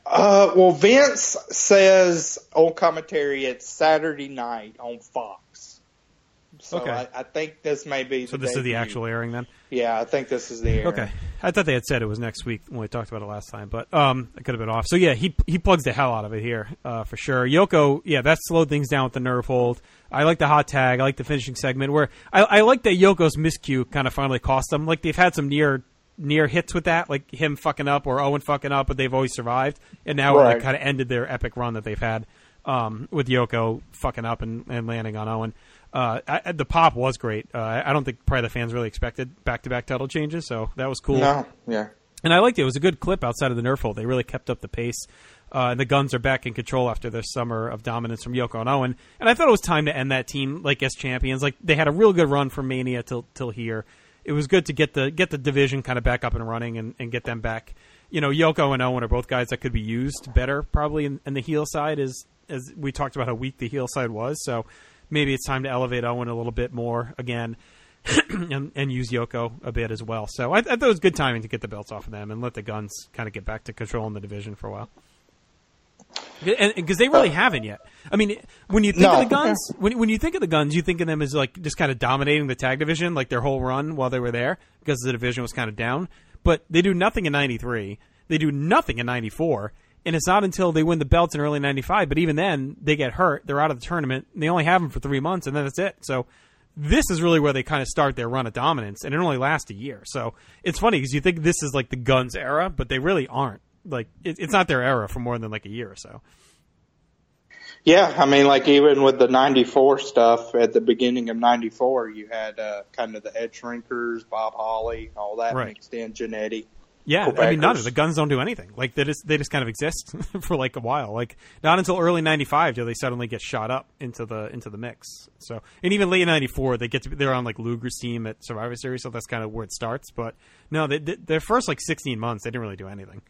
Uh, well, Vince says on commentary it's Saturday night on Fox. So okay. I, I think this may be. So the this debut. is the actual airing then. Yeah, I think this is the airing. Okay, I thought they had said it was next week when we talked about it last time, but um, I could have been off. So yeah, he he plugs the hell out of it here uh, for sure. Yoko, yeah, that slowed things down with the nerve hold. I like the hot tag. I like the finishing segment where I, I like that Yoko's miscue kind of finally cost them. Like they've had some near. near hits with that, like him fucking up or Owen fucking up, but they've always survived. And now right. it like, kind of ended their epic run that they've had um, with Yoko fucking up and, and landing on Owen. Uh, I, the pop was great. Uh, I don't think probably the fans really expected back-to-back title changes, so that was cool. No, yeah. And I liked it. It was a good clip outside of the nerf hold. They really kept up the pace. Uh, and the Guns are back in control after their summer of dominance from Yoko and Owen. And I thought it was time to end that team like as champions. Like they had a real good run from Mania till till here. It was good to get the get the division kind of back up and running and, and get them back. You know, Yoko and Owen are both guys that could be used better probably in, in the heel side as as we talked about how weak the heel side was. So maybe it's time to elevate Owen a little bit more again and, and use Yoko a bit as well. So I, I thought it was good timing to get the belts off of them and let the Guns kind of get back to controlling the division for a while. Because they really haven't yet. I mean, when you think no. of the Guns, when when you think of the Guns, you think of them as like just kind of dominating the tag division, like their whole run while they were there, because the division was kind of down. But they do nothing in ninety-three. They do nothing in ninety-four. And it's not until they win the belts in early ninety-five. But even then, they get hurt. They're out of the tournament. They only have them for three months, and then that's it. So this is really where they kind of start their run of dominance, and it only lasts a year. So it's funny because you think this is like the Guns era, but they really aren't. Like it, it's not their era for more than like a year or so. Yeah, I mean, like even with the ninety-four stuff at the beginning of ninety-four, you had uh, kind of the Head Shrinkers, Bob Holly, all that right. mixed in, Jannetty. Yeah, I mean, none of the Guns don't do anything. Like they just they just kind of exist for like a while. Like not until early ninety-five do they suddenly get shot up into the into the mix. So and even late ninety-four they get to they're on like Luger's team at Survivor Series, so that's kind of where it starts. But no, they, they, their first like sixteen months they didn't really do anything.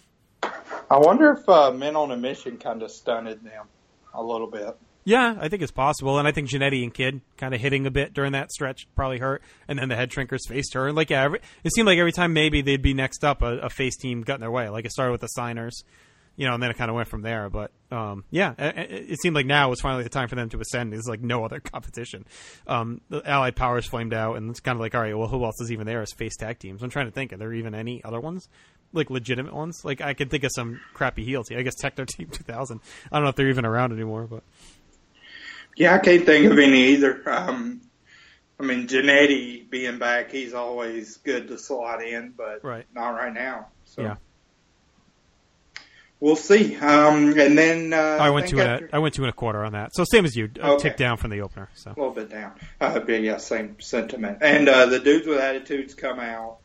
I wonder if uh, Men on a Mission kind of stunted them a little bit. Yeah, I think it's possible, and I think Jannetty and Kid kind of hitting a bit during that stretch probably hurt, and then the Head Shrinkers faced her. And like, yeah, every, it seemed like every time maybe they'd be next up, a, a face team got in their way. Like it started with the Signers, you know, and then it kind of went from there. But um, yeah, it, it seemed like now was finally the time for them to ascend. There's like no other competition. Um, the Allied Powers flamed out, and it's kind of like, all right, well, who else is even there as face tag teams? I'm trying to think, are there even any other ones? Like legitimate ones? Like I can think of some crappy heel team. I guess Techno Team two thousand. I don't know if they're even around anymore, but yeah, I can't think of any either. Um, I mean, Jannetty being back, he's always good to slot in, but right. not right now. So yeah, we'll see. Um, and then uh, I went I two. after, And a, I went two and a quarter on that. So same as you, a okay. tick down from the opener. So a little bit down. Uh, but yeah, same sentiment. And uh, the Dudes with Attitudes come out.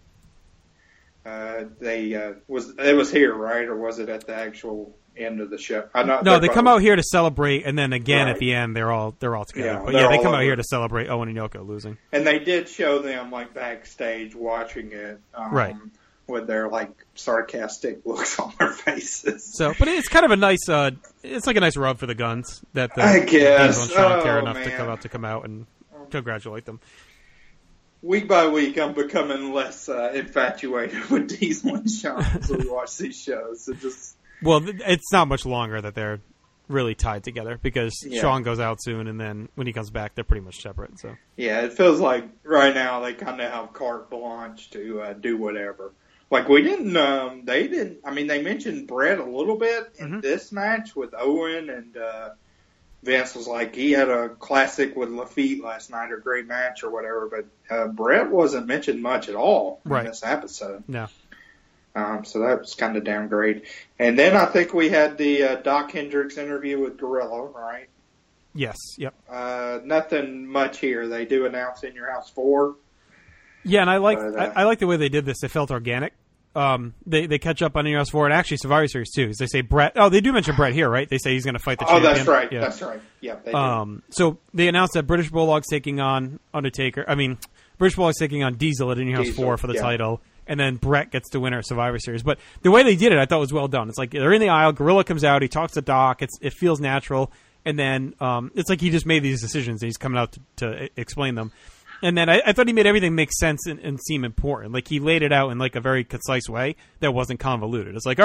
Uh, they uh, was it was here, right, or was it at the actual end of the show? I know, no, they come out here to celebrate, and then again right. at the end, they're all they're all together. Yeah, but yeah, they come over. out here to celebrate Owen and Yoko losing. And they did show them like backstage watching it, um, right, with their like sarcastic looks on their faces. So, but it's kind of a nice, uh, it's like a nice rub for the Guns that the I guess Guns don't oh, care enough man. to come out to come out and congratulate them. Week by week, I'm becoming less uh, infatuated with Diesel and Sean as we watch these shows. It just well, it's not much longer that they're really tied together because yeah. Sean goes out soon, and then when he comes back, they're pretty much separate. So yeah, it feels like right now they kind of have carte blanche to uh, do whatever. Like we didn't, um, they didn't. I mean, they mentioned Brett a little bit in mm-hmm. this match with Owen and. Uh, Vince was like, he had a classic with Lafitte last night, or great match or whatever, but uh, Brett wasn't mentioned much at all in right. this episode. No. Um, so that was kind of downgrade. And then I think we had the uh, Doc Hendricks interview with Gorilla, right? Yes, yep. Uh, nothing much here. They do announce In Your House four. Yeah, and I like but, uh, I, I like the way they did this. It felt organic. Um, they they catch up on In Your House four, and actually Survivor Series too. They say Brett. Oh, they do mention Brett here, right? They say he's going to fight the oh, champion. Oh, that's right. Yeah. That's right. Yeah. They do. Um, so they announced that British Bulldog's taking on Undertaker. I mean, British Bulldog's taking on Diesel at In Your House Diesel, four for the yeah. title, and then Brett gets the winner of Survivor Series. But the way they did it, I thought was well done. It's like they're in the aisle. Gorilla comes out. He talks to Doc. It's it feels natural, and then um, it's like he just made these decisions, and he's coming out to, to explain them. And then I, I thought he made everything make sense and, and seem important. Like he laid it out in like a very concise way that wasn't convoluted. It's like, all right,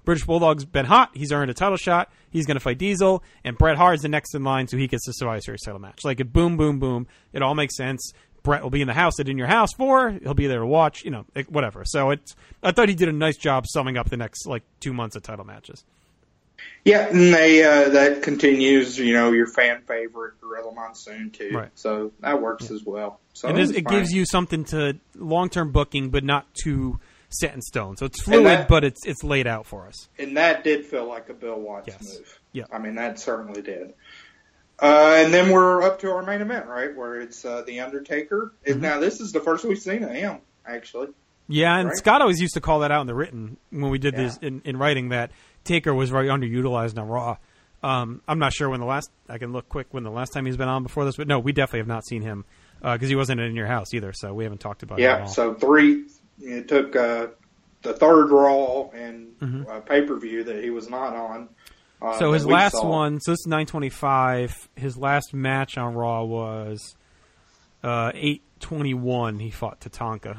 British Bulldog's been hot. He's earned a title shot. He's going to fight Diesel, and Bret Hart's the next in line, so he gets the Survivor Series title match. Like, it boom, boom, boom. It all makes sense. Bret will be in the house at In Your House for. He'll be there to watch, you know, whatever. So it's, I thought he did a nice job summing up the next, like, two months of title matches. Yeah, and they uh, that continues, you know, your fan favorite Gorilla Monsoon too. Right. So that works yeah. as well. So it, is, it gives you something to long term booking, but not too set in stone. So it's fluid, that, but it's it's laid out for us. And that did feel like a Bill Watts yes. move. Yeah, I mean that certainly did. Uh, and then we're up to our main event, right, where it's uh, the Undertaker. Mm-hmm. Now this is the first we've seen of him, actually. Yeah, and right? Scott always used to call that out in the written when we did yeah. this in, in writing that Taker was very underutilized on Raw. Um, I'm not sure when the last – I can look quick when the last time he's been on before this. But, no, we definitely have not seen him because uh, he wasn't in Your House either, so we haven't talked about yeah, it at all. Yeah, so three – it took uh, the third Raw and mm-hmm. uh, pay-per-view that he was not on. Uh, so his last saw. one – so this is nine twenty-five. His last match on Raw was uh, eight twenty-one. He fought Tatanka.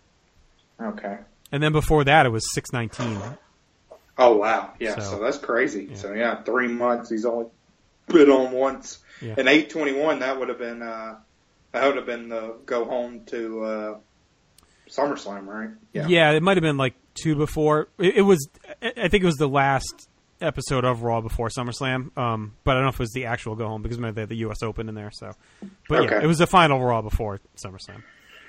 Okay. And then before that, it was six nineteen. Oh, wow. Yeah, so, so that's crazy. Yeah. So, yeah, three months. He's only been on once. Yeah. And eight twenty-one, that would have been uh, that would have been the go home to uh, SummerSlam, right? Yeah. yeah, it might have been like two before. It, it was, I think it was the last episode of Raw before SummerSlam, um, but I don't know if it was the actual go home because maybe they had the U S Open in there. So, But, okay. yeah, it was the final Raw before SummerSlam.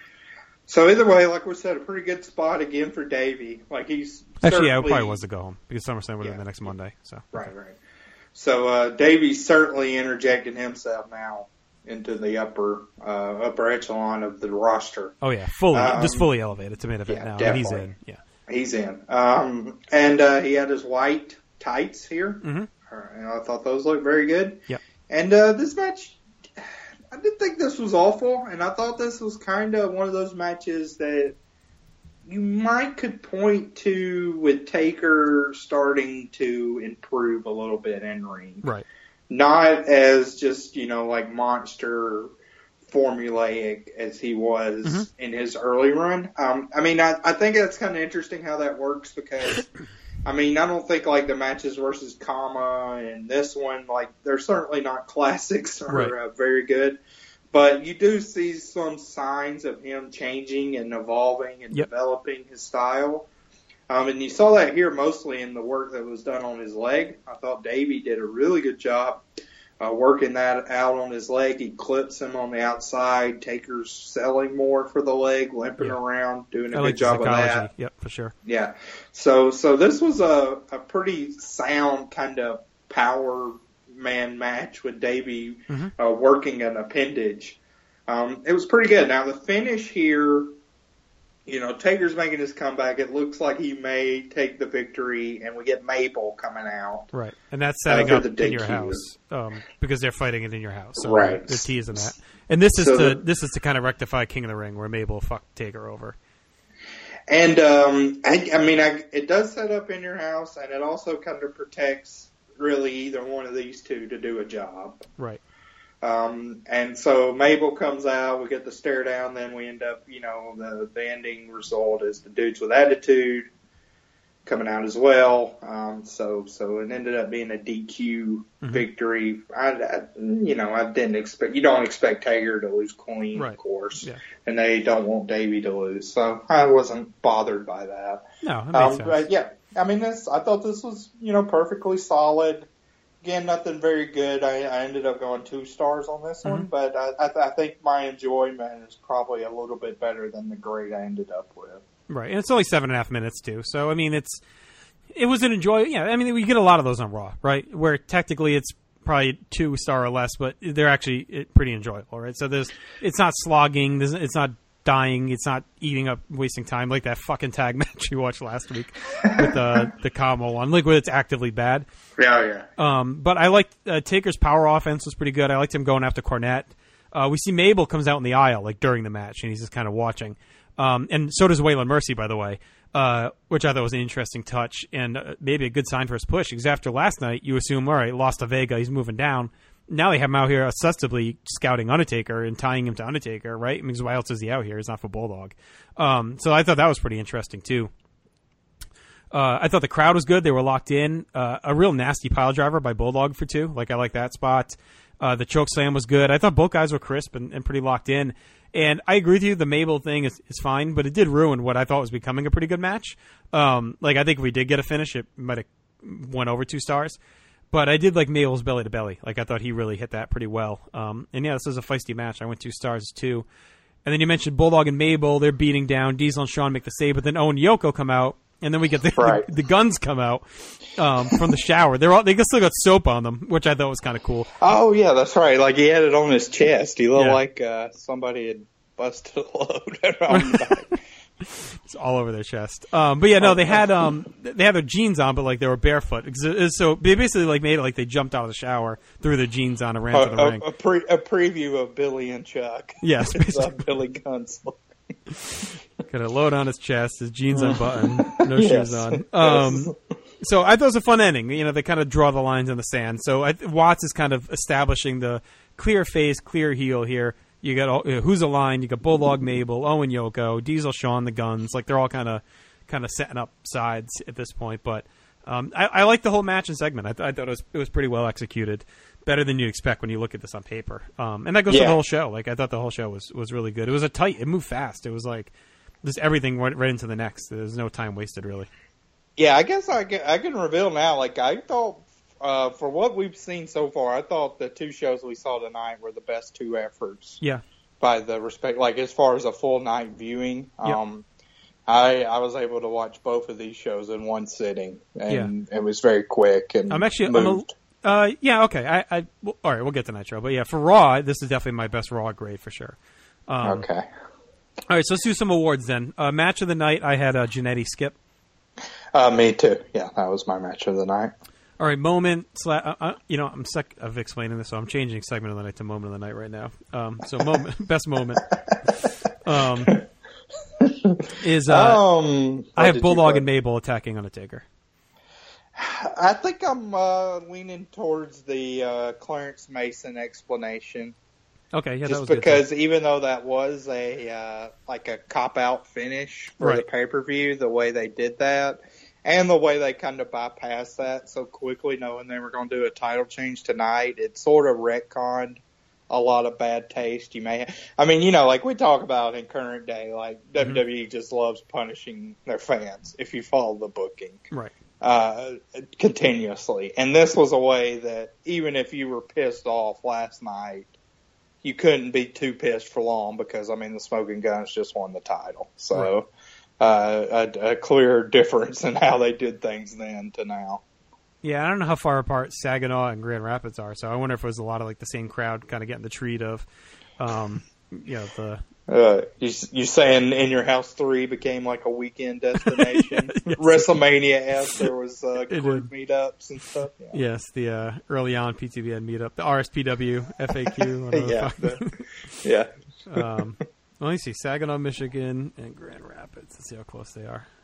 So either way, like we said, a pretty good spot again for Davey. Like he's actually, yeah, it probably was the go home because SummerSlam would have yeah. been the next Monday. So right, right. So uh, Davey's certainly interjecting himself now into the upper uh, upper echelon of the roster. Oh yeah, fully um, just fully elevated to main event yeah, now. Definitely. He's in. Yeah, he's in. Um, and uh, he had his white tights here. Mm-hmm. And I thought those looked very good. Yep. And uh, this match. I didn't think this was awful, and I thought this was kind of one of those matches that you might could point to with Taker starting to improve a little bit in ring. Right. Not as just, you know, like monster formulaic as he was mm-hmm. in his early run. Um, I mean, I, I think that's kind of interesting how that works because, I mean, I don't think like the matches versus Kama and this one, like they're certainly not classics or right. uh, very good. But you do see some signs of him changing and evolving and yep. developing his style. Um, and you saw that here mostly in the work that was done on his leg. I thought Davey did a really good job uh, working that out on his leg. He clips him on the outside. Taker's selling more for the leg, limping yeah. around, doing a I good like job of that. Yep, for sure. Yeah. So so this was a, a pretty sound kind of power man match with Davey mm-hmm. uh, working an appendage. Um, it was pretty good. Now the finish here, you know, Taker's making his comeback. It looks like he may take the victory, and we get Mabel coming out. Right, and that's setting uh, up in your house um, because they're fighting it in your house. So right, they're teasing that. And this is so to the, this is to kind of rectify King of the Ring, where Mabel fucked Taker over. And um, I, I mean, I, it does set up in your house, and it also kind of protects really either one of these two to do a job. Right. Um, and so Mabel comes out, we get the stare down, then we end up, you know, the, the ending result is the Dudes with Attitude coming out as well. Um, so, so it ended up being a D Q mm-hmm. victory. I, I, you know, I didn't expect, you don't expect Taker to lose clean, right. of course. Yeah. And they don't want Davey to lose. So I wasn't bothered by that. No, it makes um, sense. But yeah, I mean, this, I thought this was, you know, perfectly solid. Again, nothing very good. I, I ended up going two stars on this mm-hmm. one, but I, I, I think my enjoyment is probably a little bit better than the grade I ended up with. Right, and it's only seven and a half minutes too. So I mean, it's it was an enjoy. Yeah, I mean, we get a lot of those on Raw, right? Where technically it's probably two star or less, but they're actually pretty enjoyable, right? So there's it's not slogging, there's, it's not dying, it's not eating up, wasting time like that fucking tag match you watched last week with the the Kamo one, like where it's actively bad. Yeah, yeah. Um, but I liked uh, Taker's power offense was pretty good. I liked him going after Cornette. Uh, we see Mabel comes out in the aisle like during the match, and he's just kind of watching. Um, and so does Waylon Mercy, by the way, uh, which I thought was an interesting touch and uh, maybe a good sign for his push. Because after last night, you assume, all right, lost to Vega, he's moving down. Now they have him out here ostensibly scouting Undertaker and tying him to Undertaker, right? Because why else is he out here? He's not for Bulldog. Um, so I thought that was pretty interesting, too. Uh, I thought the crowd was good. They were locked in. Uh, a real nasty pile driver by Bulldog for two. Like, I like that spot. Uh, the choke slam was good. I thought both guys were crisp and, and pretty locked in. And I agree with you. The Mabel thing is, is fine, but it did ruin what I thought was becoming a pretty good match. Um, like, I think if we did get a finish, it might have went over two stars. But I did like Mabel's belly to belly. Like, I thought he really hit that pretty well. Um, and yeah, this was a feisty match. I went two stars too. And then you mentioned Bulldog and Mabel. They're beating down. Diesel and Shawn make the save, but then Owen and Yoko come out. And then we get the, right. the, the guns come out um, from the shower. They're all they still got soap on them, which I thought was kind of cool. Oh yeah, that's right. Like he had it on his chest. He looked yeah. like uh, somebody had busted a load on the back. It's all over their chest. Um, but yeah, no, they had um, they had their jeans on, but like they were barefoot. So they basically like made it like they jumped out of the shower, threw their jeans on, and ran a, to the a, ring. A, pre- a preview of Billy and Chuck. Yes, basically. Billy Gunslinger. Got a load on his chest, his jeans unbuttoned, no yes. shoes on. Um, so I thought it was a fun ending. You know, they kind of draw the lines in the sand. So I, Watts is kind of establishing the clear face, clear heel here. You got all, you know, who's aligned. You got Bulldog, Mabel, Owen, Yoko, Diesel, Shawn, the Guns. Like they're all kind of kind of setting up sides at this point. But um, I, I like the whole match and segment. I, th- I thought it was it was pretty well executed. Better than you expect when you look at this on paper. Um, and that goes yeah. to the whole show. Like I thought the whole show was, was really good. It was a tight. It moved fast. It was like just everything went right into the next. There's no time wasted really. Yeah, I guess I can, I can reveal now. Like I thought, uh, for what we've seen so far, I thought the two shows we saw tonight were the best two efforts. Yeah. By the respect, like as far as a full night viewing, yep. um, I I was able to watch both of these shows in one sitting, and yeah. it was very quick. And I'm actually moved. I'm a, Uh, yeah, okay. I, I well, all right, we'll get to Nitro, but yeah, for Raw, this is definitely my best Raw grade for sure. Um, okay. All right, so let's do some awards then. Uh, match of the night, I had uh, Jannetty Skip. Uh, me too. Yeah, that was my match of the night. All right, moment. Sla- uh, uh, you know, I'm sick of explaining this, so I'm changing segment of the night to moment of the night right now. Um, so moment, best moment. Um, is uh, um, I have Bulldog and Mabel attacking Undertaker. I think I'm uh, leaning towards the uh, Clarence Mason explanation. Okay, yeah, just that was because good even though that was a uh, like a cop out finish for right. the pay per view, the way they did that, and the way they kind of bypassed that so quickly, knowing they were going to do a title change tonight, it sort of retconned a lot of bad taste. You may, have, I mean, you know, like we talk about in current day, like mm-hmm. W W E just loves punishing their fans if you follow the booking. Right. Uh, continuously. And this was a way that even if you were pissed off last night, you couldn't be too pissed for long because, I mean, the Smoking Guns just won the title. So right. uh, a, a clear difference in how they did things then to now. Yeah, I don't know how far apart Saginaw and Grand Rapids are, so I wonder if it was a lot of like the same crowd kind of getting the treat of, um, you know, the... Uh, you you saying In Your House three became like a weekend destination? Yes. WrestleMania-esque, there was uh, group meetups and stuff. Yeah. Yes, the uh, early on P T B N meetup, the R S P W, F A Q. yeah. The, yeah. um, let me see, Saginaw, Michigan, and Grand Rapids. Let's see how close they are.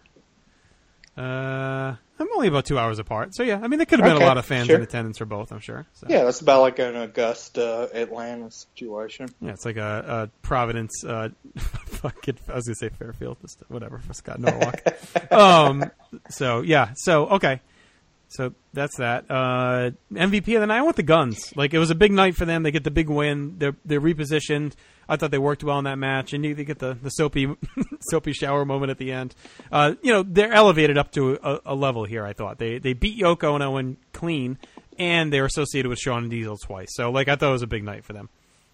Uh, I'm only about two hours apart, so yeah. I mean, there could have been okay, a lot of fans sure. in attendance for both. I'm sure. So. Yeah, that's about like an Augusta, Atlanta situation. Yeah, it's like a, a Providence. Uh, fucking, I was gonna say Fairfield, whatever for Scott Norwalk. um. So yeah. So okay. So that's that. Uh, M V P of the night. I want the Guns. Like it was a big night for them. They get the big win. They're they're repositioned. I thought they worked well in that match, and you they get the, the soapy soapy shower moment at the end. Uh, you know they're elevated up to a, a level here. I thought they they beat Yoko and Owen clean, and they're associated with Shawn and Diesel twice. So like I thought it was a big night for them.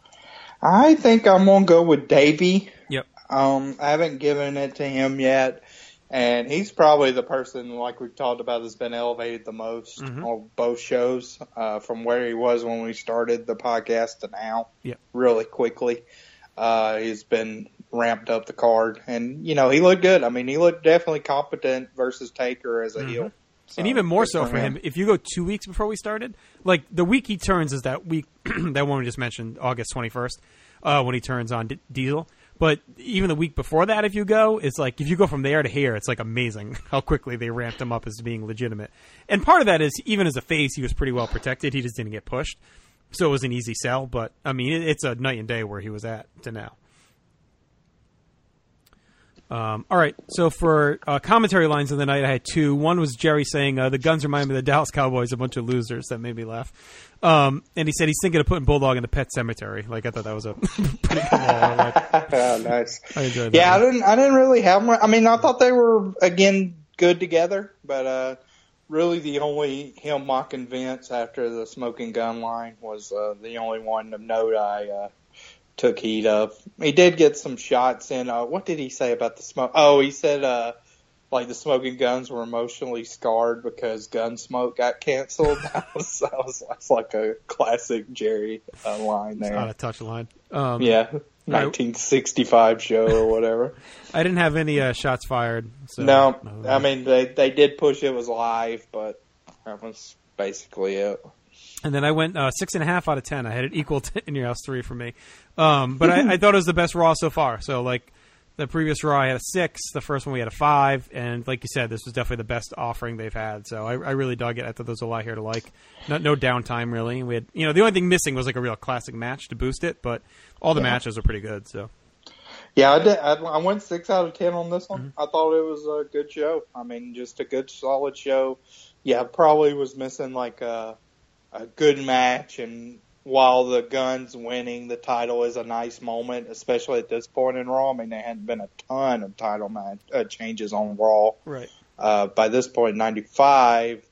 I think I'm gonna go with Davey. Yep. Um, I haven't given it to him yet. And he's probably the person, like we've talked about, that's been elevated the most mm-hmm. on both shows, uh, from where he was when we started the podcast to now, yep. really quickly. Uh, he's been ramped up the card. And, you know, he looked good. I mean, he looked definitely competent versus Taker as a mm-hmm. heel. So, and even more so for him. him, if you go two weeks before we started, like the week he turns is that week, that one we just mentioned, August twenty-first, uh, when he turns on D- Diesel. But even the week before that, if you go, it's like if you go from there to here, it's like amazing how quickly they ramped him up as being legitimate. And part of that is even as a face, he was pretty well protected. He just didn't get pushed. So it was an easy sell. But, I mean, it, it's a night and day where he was at to now. Um, all right, so for uh, commentary lines of the night, I had two. One was Jerry saying, uh, the Guns remind me of the Dallas Cowboys, a bunch of losers. That made me laugh. Um, and he said he's thinking of putting Bulldog in the Pet Cemetery. Like, I thought that was a pretty cool line. Like, oh, nice. I enjoyed that. Yeah, one. I didn't, I didn't really have more. I mean, I thought they were, again, good together, but uh, really the only him mocking Vince after the smoking gun line was uh, the only one of note I uh, took heed of. He did get some shots in. Uh, what did he say about the smoke? Oh, he said uh, like the smoking guns were emotionally scarred because Gunsmoke got canceled. that, was, that was that's like a classic Jerry uh, line there. It's not a touch line. Um, yeah, nineteen sixty-five show or whatever. I didn't have any uh, shots fired. So, no, no, I mean they they did push it was live, but that was basically it. And then I went uh, six and a half out of ten. I had it equal to In Your House three for me. Um, but I, I thought it was the best Raw so far. So, like, the previous Raw, I had a six. The first one, we had a five. And like you said, this was definitely the best offering they've had. So I, I really dug it. I thought there was a lot here to like. No, no downtime, really. We had, you know, the only thing missing was, like, a real classic match to boost it. But all the yeah. matches were pretty good. So Yeah, I did. I, I went six out of ten on this one. Mm-hmm. I thought it was a good show. I mean, just a good, solid show. Yeah, probably was missing, like, a... a good match, and while the Guns winning the title is a nice moment, especially at this point in Raw. I mean, there hadn't been a ton of title match uh, changes on Raw. Right. Uh, by this point, ninety-five,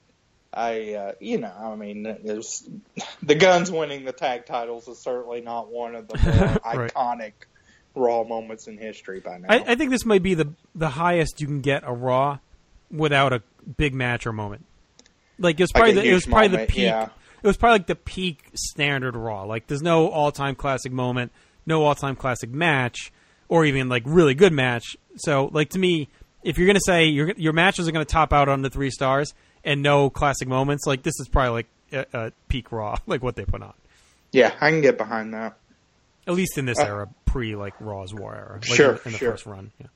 I, uh, you know, I mean, it was, the Guns winning the tag titles is certainly not one of the more right. iconic Raw moments in history by now. I, I think this might be the the highest you can get a Raw without a big match or moment. Like it was probably like the, it was probably moment, the peak. Yeah. It was probably like the peak standard Raw. Like, there's no all-time classic moment, no all-time classic match, or even, like, really good match. So, like, to me, if you're going to say your your matches are going to top out on the three stars and no classic moments, like, this is probably, like, a, a peak Raw, like what they put on. Yeah, I can get behind that. At least in this uh, era, pre, like, Raw's War era. Like sure, in, in the sure. first run, yeah.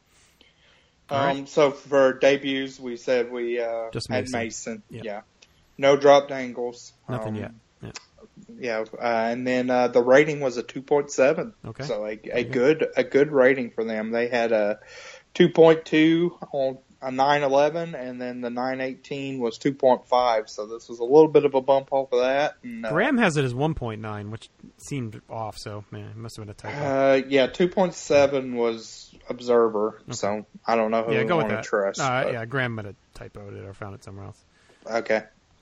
Um, right. So, for debuts, we said we uh, Just had Mason. Mason. Yeah. yeah. No dropped angles. Nothing um, yet. Yeah. Yeah, uh, and then uh, the rating was a two point seven. Okay. So a, a good a good rating for them. They had a two point two on a nine eleven, and then the nine eighteen was two point five. So this was a little bit of a bump off of that. And, uh, Graham has it as one point nine, which seemed off. So man, it must have been a typo. Uh, yeah, two point seven was Observer. Okay. So I don't know who yeah, we go want with to that. trust. Uh, yeah, Graham might have typoed it or found it somewhere else. Okay.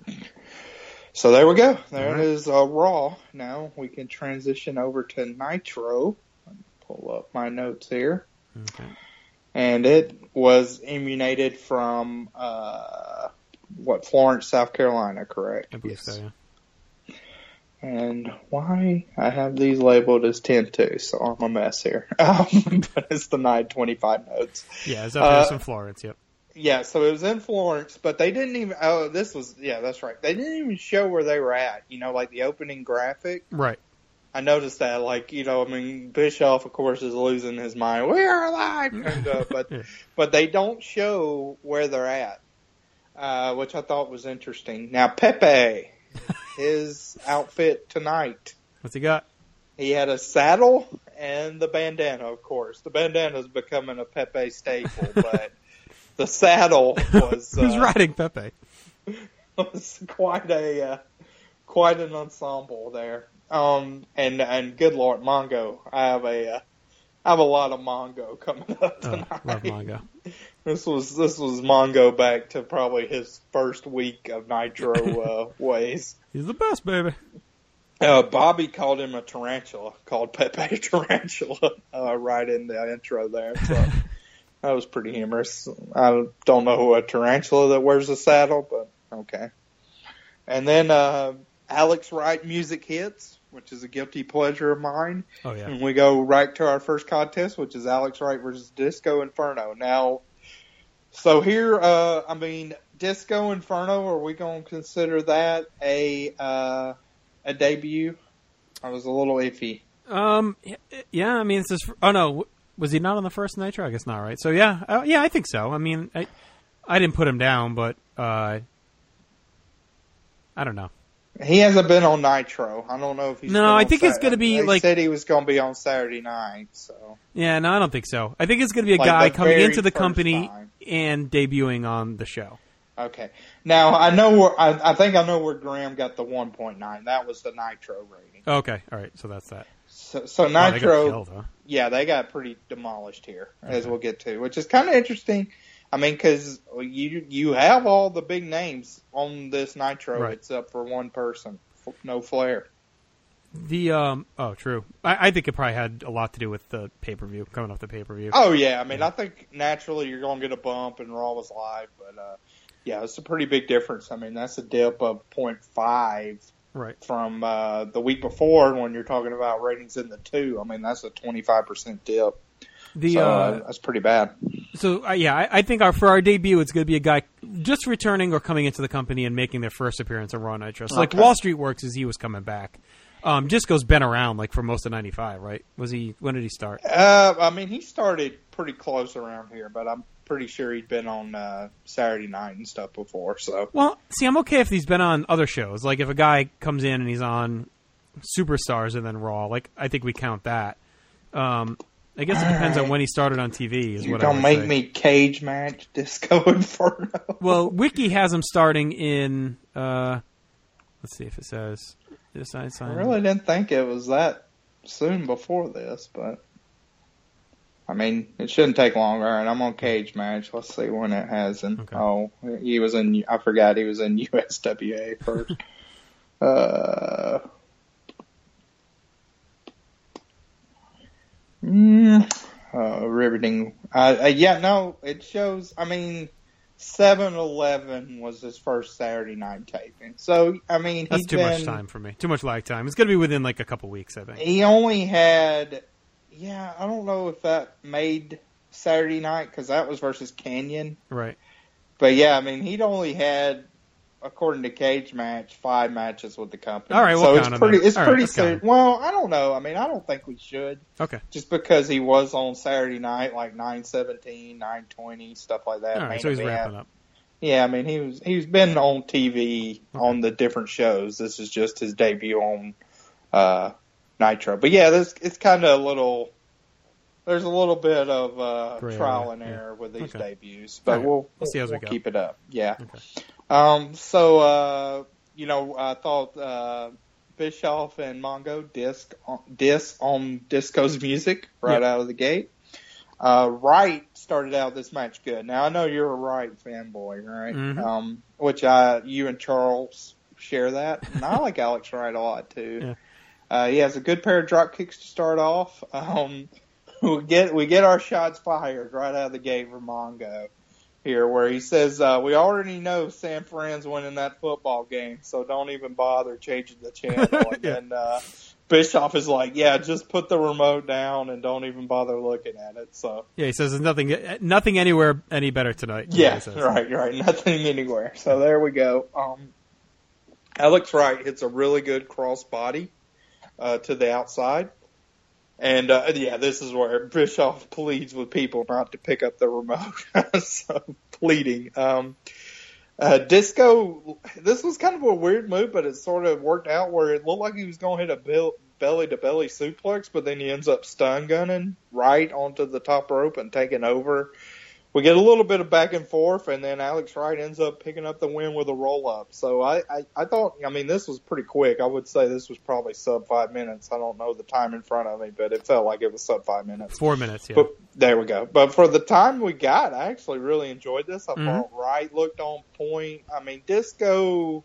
So there we go. There right. it is, uh, Raw. Now we can transition over to Nitro. Let me pull up my notes here. Okay. And it was emanated from, uh, what, Florence, South Carolina, correct? I believe yes. so, yeah. And why? I have these labeled as ten two, so I'm a mess here. Um, but it's the nine twenty-five notes. Yeah, it's up there uh, in Florence, yep. Yeah, so it was in Florence, but they didn't even, oh, this was, yeah, that's right. They didn't even show where they were at, you know, like the opening graphic. Right. I noticed that, like, you know, I mean, Bischoff, of course, is losing his mind. We are alive! And, uh, but, but they don't show where they're at, uh, which I thought was interesting. Now, Pepe, his outfit tonight. What's he got? He had a saddle and the bandana, of course. The bandana's becoming a Pepe staple, but the saddle was... Who's uh, riding Pepe? was quite a, uh, quite an ensemble there. Um, and, and good Lord, Mongo. I have a, uh, I have a lot of Mongo coming up tonight. Oh, love Mongo. This was, this was Mongo back to probably his first week of Nitro, uh, ways. He's the best, baby. Uh, Bobby called him a tarantula, called Pepe a tarantula, uh, right in the intro there. So that was pretty humorous. I don't know who a tarantula that wears a saddle, but okay. And then, uh, Alex Wright Music Hits, which is a guilty pleasure of mine. Oh, yeah. And we go right to our first contest, which is Alex Wright versus Disco Inferno. Now, so here, uh, I mean, Disco Inferno, are we going to consider that a, uh, a debut? I was a little iffy. Um, yeah, I mean, it's just, oh no, was he not on the first Nitro? I guess not, right? So yeah, uh, yeah, I think so. I mean, I, I didn't put him down, but, uh, I don't know. He hasn't been on Nitro. I don't know if he's. No, been I on think Saturday. it's going to be they like. said he was going to be on Saturday night. So. Yeah, no, I don't think so. I think it's going to be a like guy coming into the first company time. and debuting on the show. Okay. Now I know where I, I think I know where Graham got the one point nine. That was the Nitro rating. Okay, all right, so that's that. So, so Oh, Nitro, they got killed, huh? yeah, they got pretty demolished here, as Okay. we'll get to, which is kind of interesting. I mean, because you you have all the big names on this Nitro, Right. except for one person, no Flair. The um oh true. I, I think it probably had a lot to do with the pay per view coming off the pay per view. Oh yeah, I mean, I think naturally you're going to get a bump, and Raw was live, but uh, yeah, it's a pretty big difference. I mean, that's a dip of point five Right. from uh, the week before when you're talking about ratings in the two. I mean, that's a twenty-five percent dip. The so, uh, uh, that's pretty bad. so uh, yeah, I, I think our for our debut it's going to be a guy just returning or coming into the company and making their first appearance on Raw Nitro. So like Okay. Wall Street Works as he was coming back. Um, Disco's been around like for most of ninety-five, right? Was he? When did he start? Uh, I mean, he started pretty close around here, but I'm pretty sure he'd been on uh, Saturday night and stuff before. So, Well, see, I'm okay if he's been on other shows. Like if a guy comes in and he's on Superstars and then Raw, like I think we count that. Um, I guess it depends on when he started on T V. Is you what I don't would make say. me cage match Disco Inferno. Well, Wiki has him starting in. Uh, let's see if it says. This I I sign. really didn't think it was that soon before this, but I mean, it shouldn't take long. All right, I'm on Cage Match. Let's see when it has him. Okay. Oh, he was in. I forgot he was in U S W A first. uh, mm, uh, riveting. Uh, uh, yeah, no, it shows. I mean, seven eleven was his first Saturday night taping. So, I mean, That's he's too been, much time for me. Too much lag time. It's going to be within like a couple weeks, I think. He only had, yeah, I don't know if that made Saturday night because that was versus Canyon. Right. But yeah, I mean, he'd only had, according to Cage Match, five matches with the company. All right, we'll so count it's him pretty, then. it's All right, pretty let's count soon. him. Well, I don't know. I mean, I don't think we should. Okay. Just because he was on Saturday night, like nine seventeen, nine twenty, stuff like that. All right, main so he's event. wrapping up. Yeah, I mean, he was he's been on T V on the different shows. This is just his debut on uh, Nitro. But yeah, this it's kind of a little. There's a little bit of uh, Gray trial area, and error yeah. with these Okay. debuts, but All right, we'll, we'll we'll see as we we'll go. keep it up. Yeah. Okay. Um. So uh, you know, I thought uh, Bischoff and Mongo disc on, diss on Disco's music right Yep. out of the gate. Uh, Wright started out this match good. Now I know you're a Wright fanboy, right? Mhm. Um, which I, you and Charles share that, and I like Alex Wright a lot too. Yeah. Uh, he has a good pair of drop kicks to start off. Um, we get we get our shots fired right out of the gate from Mongo here, where he says, uh, "We already know San Fran's winning that football game, so don't even bother changing the channel." And Yeah. then uh, Bischoff is like, "Yeah, just put the remote down and don't even bother looking at it." So Yeah, he says there's nothing, nothing anywhere any better tonight. is what yeah, he says. right, right, nothing anywhere. So there we go. Um, Alex Wright hits a really good cross body uh, to the outside. And, uh, yeah, this is where Bischoff pleads with people not to pick up the remote. So, pleading. Um, uh, Disco, this was kind of a weird move, but it sort of worked out where it looked like he was going to hit a bill, belly-to-belly suplex, but then he ends up stun gunning right onto the top rope and taking over. We get a little bit of back and forth, and then Alex Wright ends up picking up the win with a roll-up. So I, I, I thought, I mean, this was pretty quick. I would say this was probably sub five minutes. I don't know the time in front of me, but it felt like it was sub five minutes. Four minutes, yeah. But there we go. But for the time we got, I actually really enjoyed this. I Mhm. thought Wright looked on point. I mean, Disco,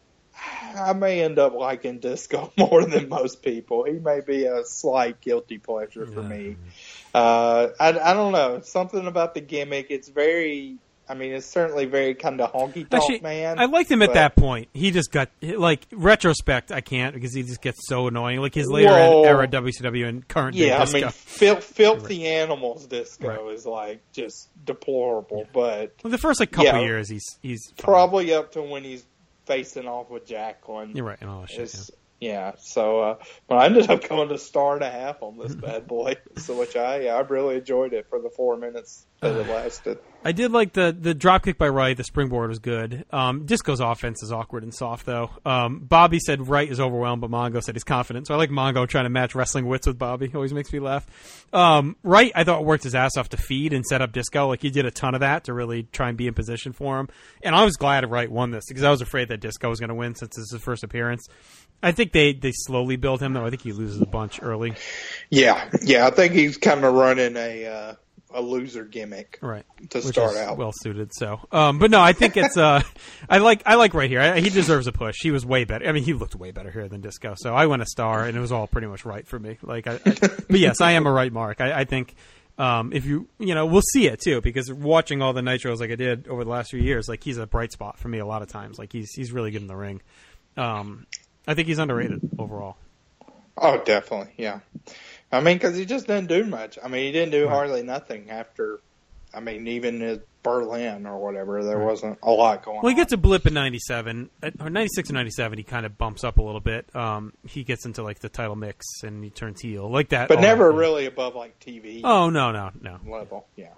I may end up liking Disco more than most people. He may be a slight guilty pleasure for Yeah. me. Uh, I, I don't know. Something about the gimmick. It's very, I mean, it's certainly very kind of honky tonk Actually, man. I liked him at but- that point. He just got, like, retrospect, I can't because he just gets so annoying. Like his later Whoa. era W C W and current day Yeah, I Disco. mean, fil- filthy animals disco Right. is like just deplorable, but Well, the first like couple Yeah. years, he's he's fine. probably up to when he's facing off with Jacqueline. You're right and all that shit. Is, yeah, so uh, but I ended up going to star and a half on this bad boy, so which I yeah, I really enjoyed it for the four minutes that it lasted. Yeah. I did like the the drop kick by Wright. The springboard was good. Um, Disco's offense is awkward and soft, though. Um, Bobby said Wright is overwhelmed, but Mongo said he's confident. So I like Mongo trying to match wrestling wits with Bobby. Always makes me laugh. Um, Wright, I thought, worked his ass off to feed and set up Disco. Like, he did a ton of that to really try and be in position for him. And I was glad Wright won this because I was afraid that Disco was going to win since this is his first appearance. I think they, they slowly build him, though. I think he loses a bunch early. Yeah, yeah. I think he's kind of running a... Uh... a loser gimmick, right? To Which start is out, well suited. So, um, but no, I think it's. Uh, I like. I like right here. I, he deserves a push. He was way better. I mean, he looked way better here than Disco. So I went a star, and it was all pretty much right for me. Like, I, I, but yes, I am a right mark. I, I think um, if you, you know, we'll see it too because watching all the Nitros like I did over the last few years, like he's a bright spot for me a lot of times. Like he's he's really good in the ring. Um, I think he's underrated overall. Oh, definitely, yeah. I mean, because he just didn't do much. I mean, he didn't do right. hardly nothing after, I mean, even in Berlin or whatever, there right. wasn't a lot going on. Well, he gets a blip in ninety-seven, or ninety-six or ninety-seven, he kind of bumps up a little bit. Um, he gets into, like, the title mix, and he turns heel, like that. But never really above, like, T V. Oh, no, no, no. Level, yeah.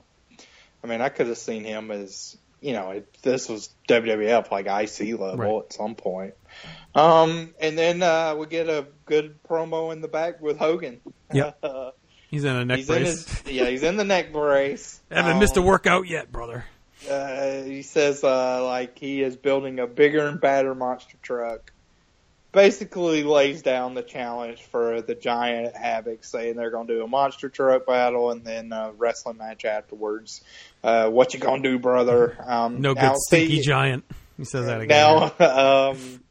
I mean, I could have seen him as, you know, if this was W W F, like, I C level right. at some point. Um, and then uh, we get a good promo in the back with Hogan. Yep. Uh, he's in a neck he's brace. In his, yeah, he's in the neck brace. Haven't um, missed a workout yet, brother. Uh, he says uh, like he is building a bigger and badder monster truck. Basically lays down the challenge for the Giant at Havoc, saying they're going to do a monster truck battle and then a wrestling match afterwards. Uh, what you going to do, brother? Um, no good stinky see, Giant. He says that again. Now, um,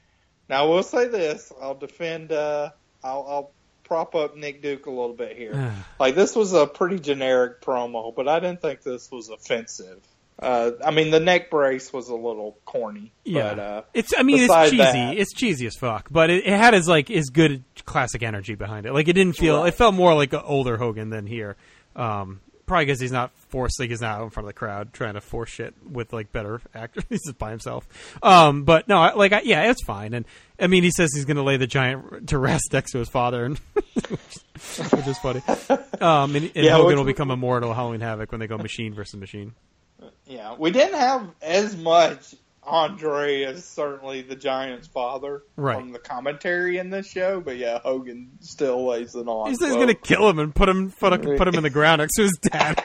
now we'll say this. I'll defend, uh, I'll, I'll prop up Nick Duke a little bit here. Like, this was a pretty generic promo, but I didn't think this was offensive. Uh, I mean, the neck brace was a little corny. Yeah, but, uh, it's. I mean, it's cheesy. That, it's cheesy as fuck. But it, it had his like his good classic energy behind it. Like it didn't feel. Right. It felt more like an older Hogan than here. Um, probably because he's not forced. Like he's not out in front of the crowd trying to force shit with like better actors. He's just by himself. Um, but no, like I, yeah, it's fine. And I mean, he says he's going to lay the Giant to rest next to his father, and which, which is funny. Um, and, and yeah, Hogan which, will become immortal Halloween Havoc when they go machine versus machine. Yeah, we didn't have as much Andre as certainly the Giant's father right. from the commentary in this show, but yeah, Hogan still lays it on. He says he's going to kill him and put him put, a, put him in the ground next to his dad.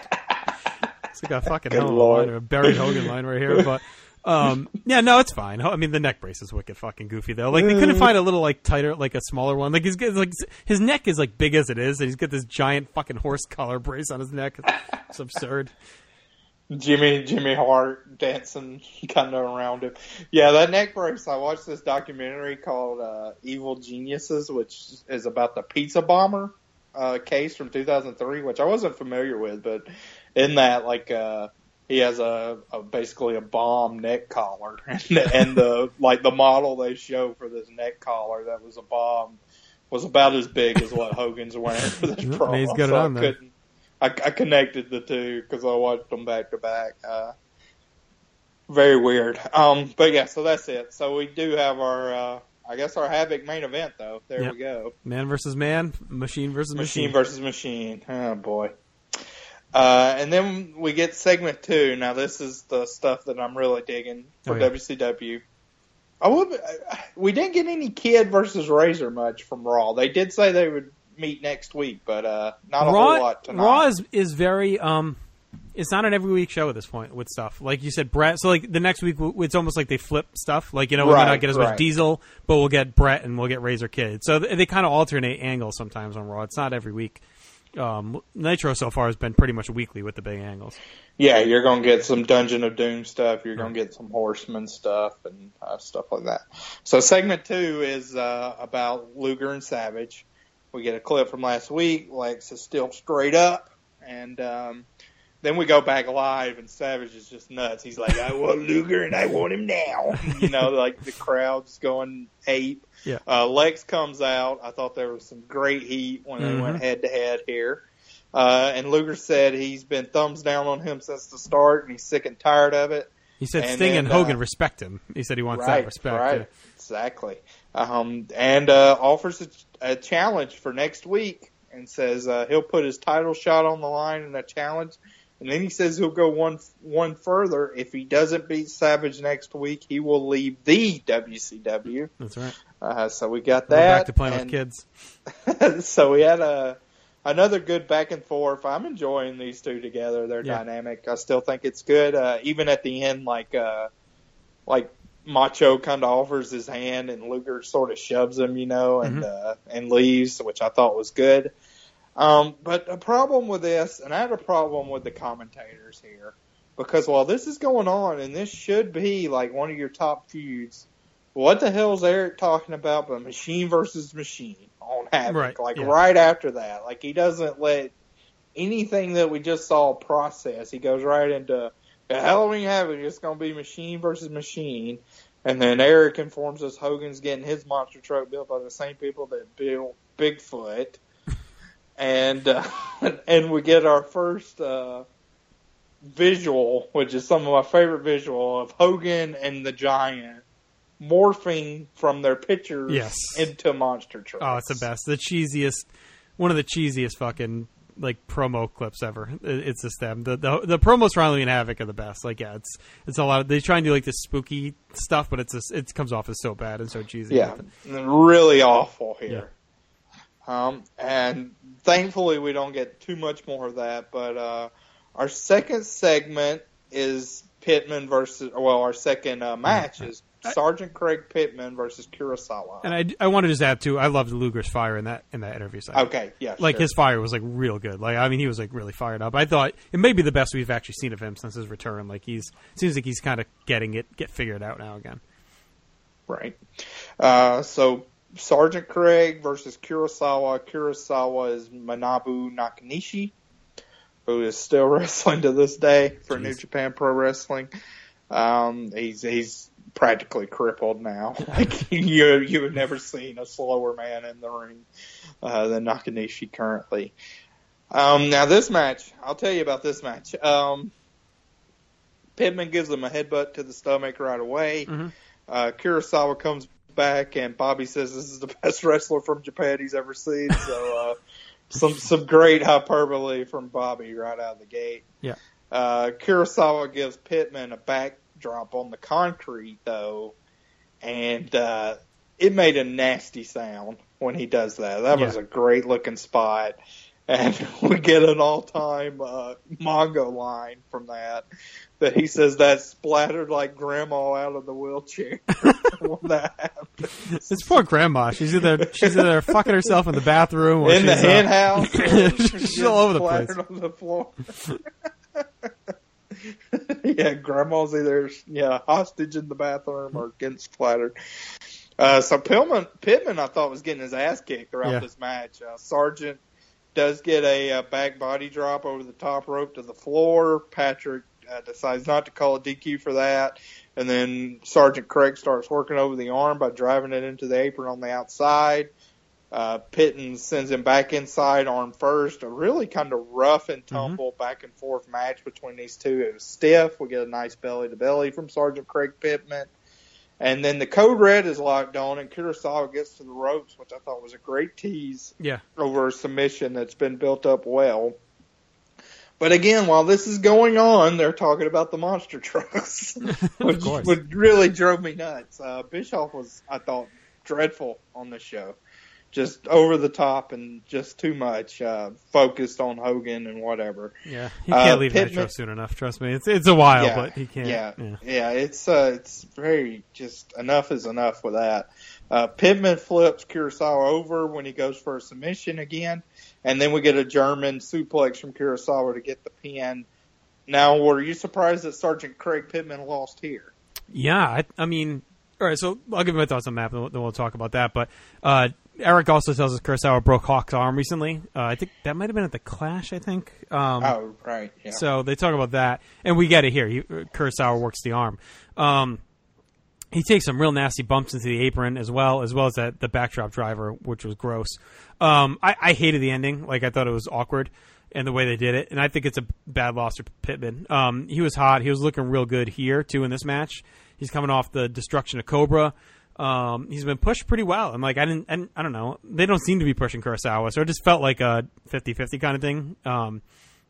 It's like a fucking hell of a line, a buried Hogan line right here. But um, yeah, no, it's fine. I mean, the neck brace is wicked fucking goofy though. Like they couldn't find a little like tighter, like a smaller one. Like he's got, like his neck is like big as it is, and he's got this giant fucking horse collar brace on his neck. It's absurd. Jimmy Jimmy Hart dancing kind of around him. Yeah, that neck brace. I watched this documentary called uh, Evil Geniuses, which is about the pizza bomber uh, case from two thousand three, which I wasn't familiar with. But in that, like, uh, he has a, a basically a bomb neck collar, and, and the like the model they show for this neck collar that was a bomb was about as big as what Hogan's wearing for this promo. He's got it so on I there. couldn't. I, I connected the two because I watched them back to back. Uh, very weird. Um, but yeah, so that's it. So we do have our, uh, I guess our Havoc main event though. There yep. we go. Man versus man, machine versus machine. Machine versus machine. Oh boy. Uh, and then we get segment two. Now this is the stuff that I'm really digging for oh, yeah. W C W. I would. We didn't get any Kid versus Razor much from Raw. They did say they would meet next week, but uh, not a Raw, whole lot tonight. Raw is, is very, um, it's not an every week show at this point with stuff. Like you said, Brett, so like the next week, it's almost like they flip stuff. Like, you know, we right, might not get as right. much Diesel, but we'll get Brett and we'll get Razor Kid. So they, they kind of alternate angles sometimes on Raw. It's not every week. Um, Nitro so far has been pretty much weekly with the big angles. Yeah, you're going to get some Dungeon of Doom stuff. You're going to get some Horseman stuff and uh, stuff like that. So segment two is uh, about Luger and Savage. We get a clip from last week. Lex is still straight up. And um, then we go back live, and Savage is just nuts. He's like, I want Luger, and I want him now. You know, like the crowd's going ape. Yeah. Uh, Lex comes out. I thought there was some great heat when they mm-hmm. went head-to-head here. Uh, and Luger said he's been thumbs down on him since the start, and he's sick and tired of it. He said and Sting then, and Hogan uh, respect him. He said he wants right, that respect. Right, yeah. exactly. Um, and uh, offers a, a challenge for next week and says uh, he'll put his title shot on the line in a challenge And then he says he'll go one one further. If he doesn't beat Savage next week, he will leave the W C W. That's right. Uh, so we got We're that. back to playing and, with kids. So we had a another good back and forth. I'm enjoying these two together. They're yeah. dynamic. I still think it's good. Uh, even at the end, like uh, like Macho kind of offers his hand and Luger sort of shoves him, you know, and mm-hmm. uh, and leaves, which I thought was good. Um, but a problem with this, and I had a problem with the commentators here, because while this is going on, and this should be like one of your top feuds, what the hell is Eric talking about but Machine versus Machine on Havoc? Right, like yeah. right after that. Like he doesn't let anything that we just saw process. He goes right into the Halloween Havoc, it's going to be Machine versus Machine. And then Eric informs us Hogan's getting his monster truck built by the same people that built Bigfoot. And uh, and we get our first uh, visual, which is some of my favorite visual, of Hogan and the Giant morphing from their pictures yes. into monster trucks. Oh, it's the best. The cheesiest, one of the cheesiest fucking like promo clips ever. It's just them. The the, the promos for Halloween Havoc are the best. Like yeah, it's it's a lot of, they try and do like this spooky stuff, but it's just, it comes off as so bad and so cheesy. Yeah, really awful here. Yeah. Um, and thankfully we don't get too much more of that, but, uh, our second segment is Pittman versus, well, our second, uh, match is Sergeant Craig Pittman versus Kurosawa. And I, I want to just add too, I loved Luger's fire in that, in that interview segment. Okay. Yeah. Like sure. his fire was like real good. Like, I mean, he was like really fired up. I thought it may be the best we've actually seen of him since his return. Like he's, seems like he's kind of getting it, get figured out now again. Right. Uh, so, Sergeant Craig versus Kurosawa. Kurosawa is Manabu Nakanishi, who is still wrestling to this day for Jeez. New Japan Pro Wrestling. Um, he's he's practically crippled now. Like you you have never seen a slower man in the ring uh, than Nakanishi currently. Um, now this match, I'll tell you about this match. Um, Pittman gives him a headbutt to the stomach right away. Mm-hmm. Uh, Kurosawa comes back, and Bobby says this is the best wrestler from Japan he's ever seen. So, uh, some some great hyperbole from Bobby right out of the gate. Yeah. Uh, Kurosawa gives Pittman a backdrop on the concrete, though, and uh, it made a nasty sound when he does that. That yeah. was a great looking spot. And we get an all-time uh, Mongo line from that, that he says that splattered like Grandma out of the wheelchair when that happens. It's poor Grandma. She's either she's either fucking herself in the bathroom or in she's, the hen uh, house. she's, she's all over the place. On the floor. Yeah, Grandma's either yeah hostage in the bathroom or getting splattered. Uh, so Pittman, Pittman, I thought was getting his ass kicked throughout yeah. this match. Uh, Sergeant does get a, a back body drop over the top rope to the floor. Patrick uh, decides not to call a D Q for that. And then Sergeant Craig starts working over the arm by driving it into the apron on the outside. Uh, Pittman sends him back inside, arm first. A really kind of rough and tumble mm-hmm. back and forth match between these two. It was stiff. We get a nice belly to belly from Sergeant Craig Pittman. And then the code red is locked on, and Kurosawa gets to the ropes, which I thought was a great tease yeah. over a submission that's been built up well. But again, while this is going on, they're talking about the monster trucks, which, which really drove me nuts. Uh, Bischoff was, I thought, dreadful on the show. Just over the top and just too much uh, focused on Hogan and whatever. Yeah, he can't uh, leave Pittman, Nitro soon enough. Trust me, it's it's a while, yeah, but he can't. Yeah, yeah, yeah it's uh, it's very just enough is enough with that. Uh, Pittman flips Kurosawa over when he goes for a submission again, and then we get a German suplex from Kurosawa to get the pin. Now, were you surprised that Sergeant Craig Pittman lost here? Yeah, I, I mean, all right. So I'll give you my thoughts on that, then we'll, then we'll talk about that, but. Uh, Eric also tells us Kurosawa broke Hawk's arm recently. Uh, I think that might have been at the Clash, I think. Um, oh, right, yeah. So they talk about that, and we get it here. He, Kurosawa works the arm. Um, he takes some real nasty bumps into the apron as well, as well as that the backdrop driver, which was gross. Um, I, I hated the ending. Like, I thought it was awkward and the way they did it, and I think it's a bad loss to Pittman. Um, he was hot. He was looking real good here, too, in this match. He's coming off the destruction of Cobra. Um, he's been pushed pretty well. And like, I didn't, I, I don't know. They don't seem to be pushing Kurosawa. So it just felt like a fifty-fifty kind of thing. Um,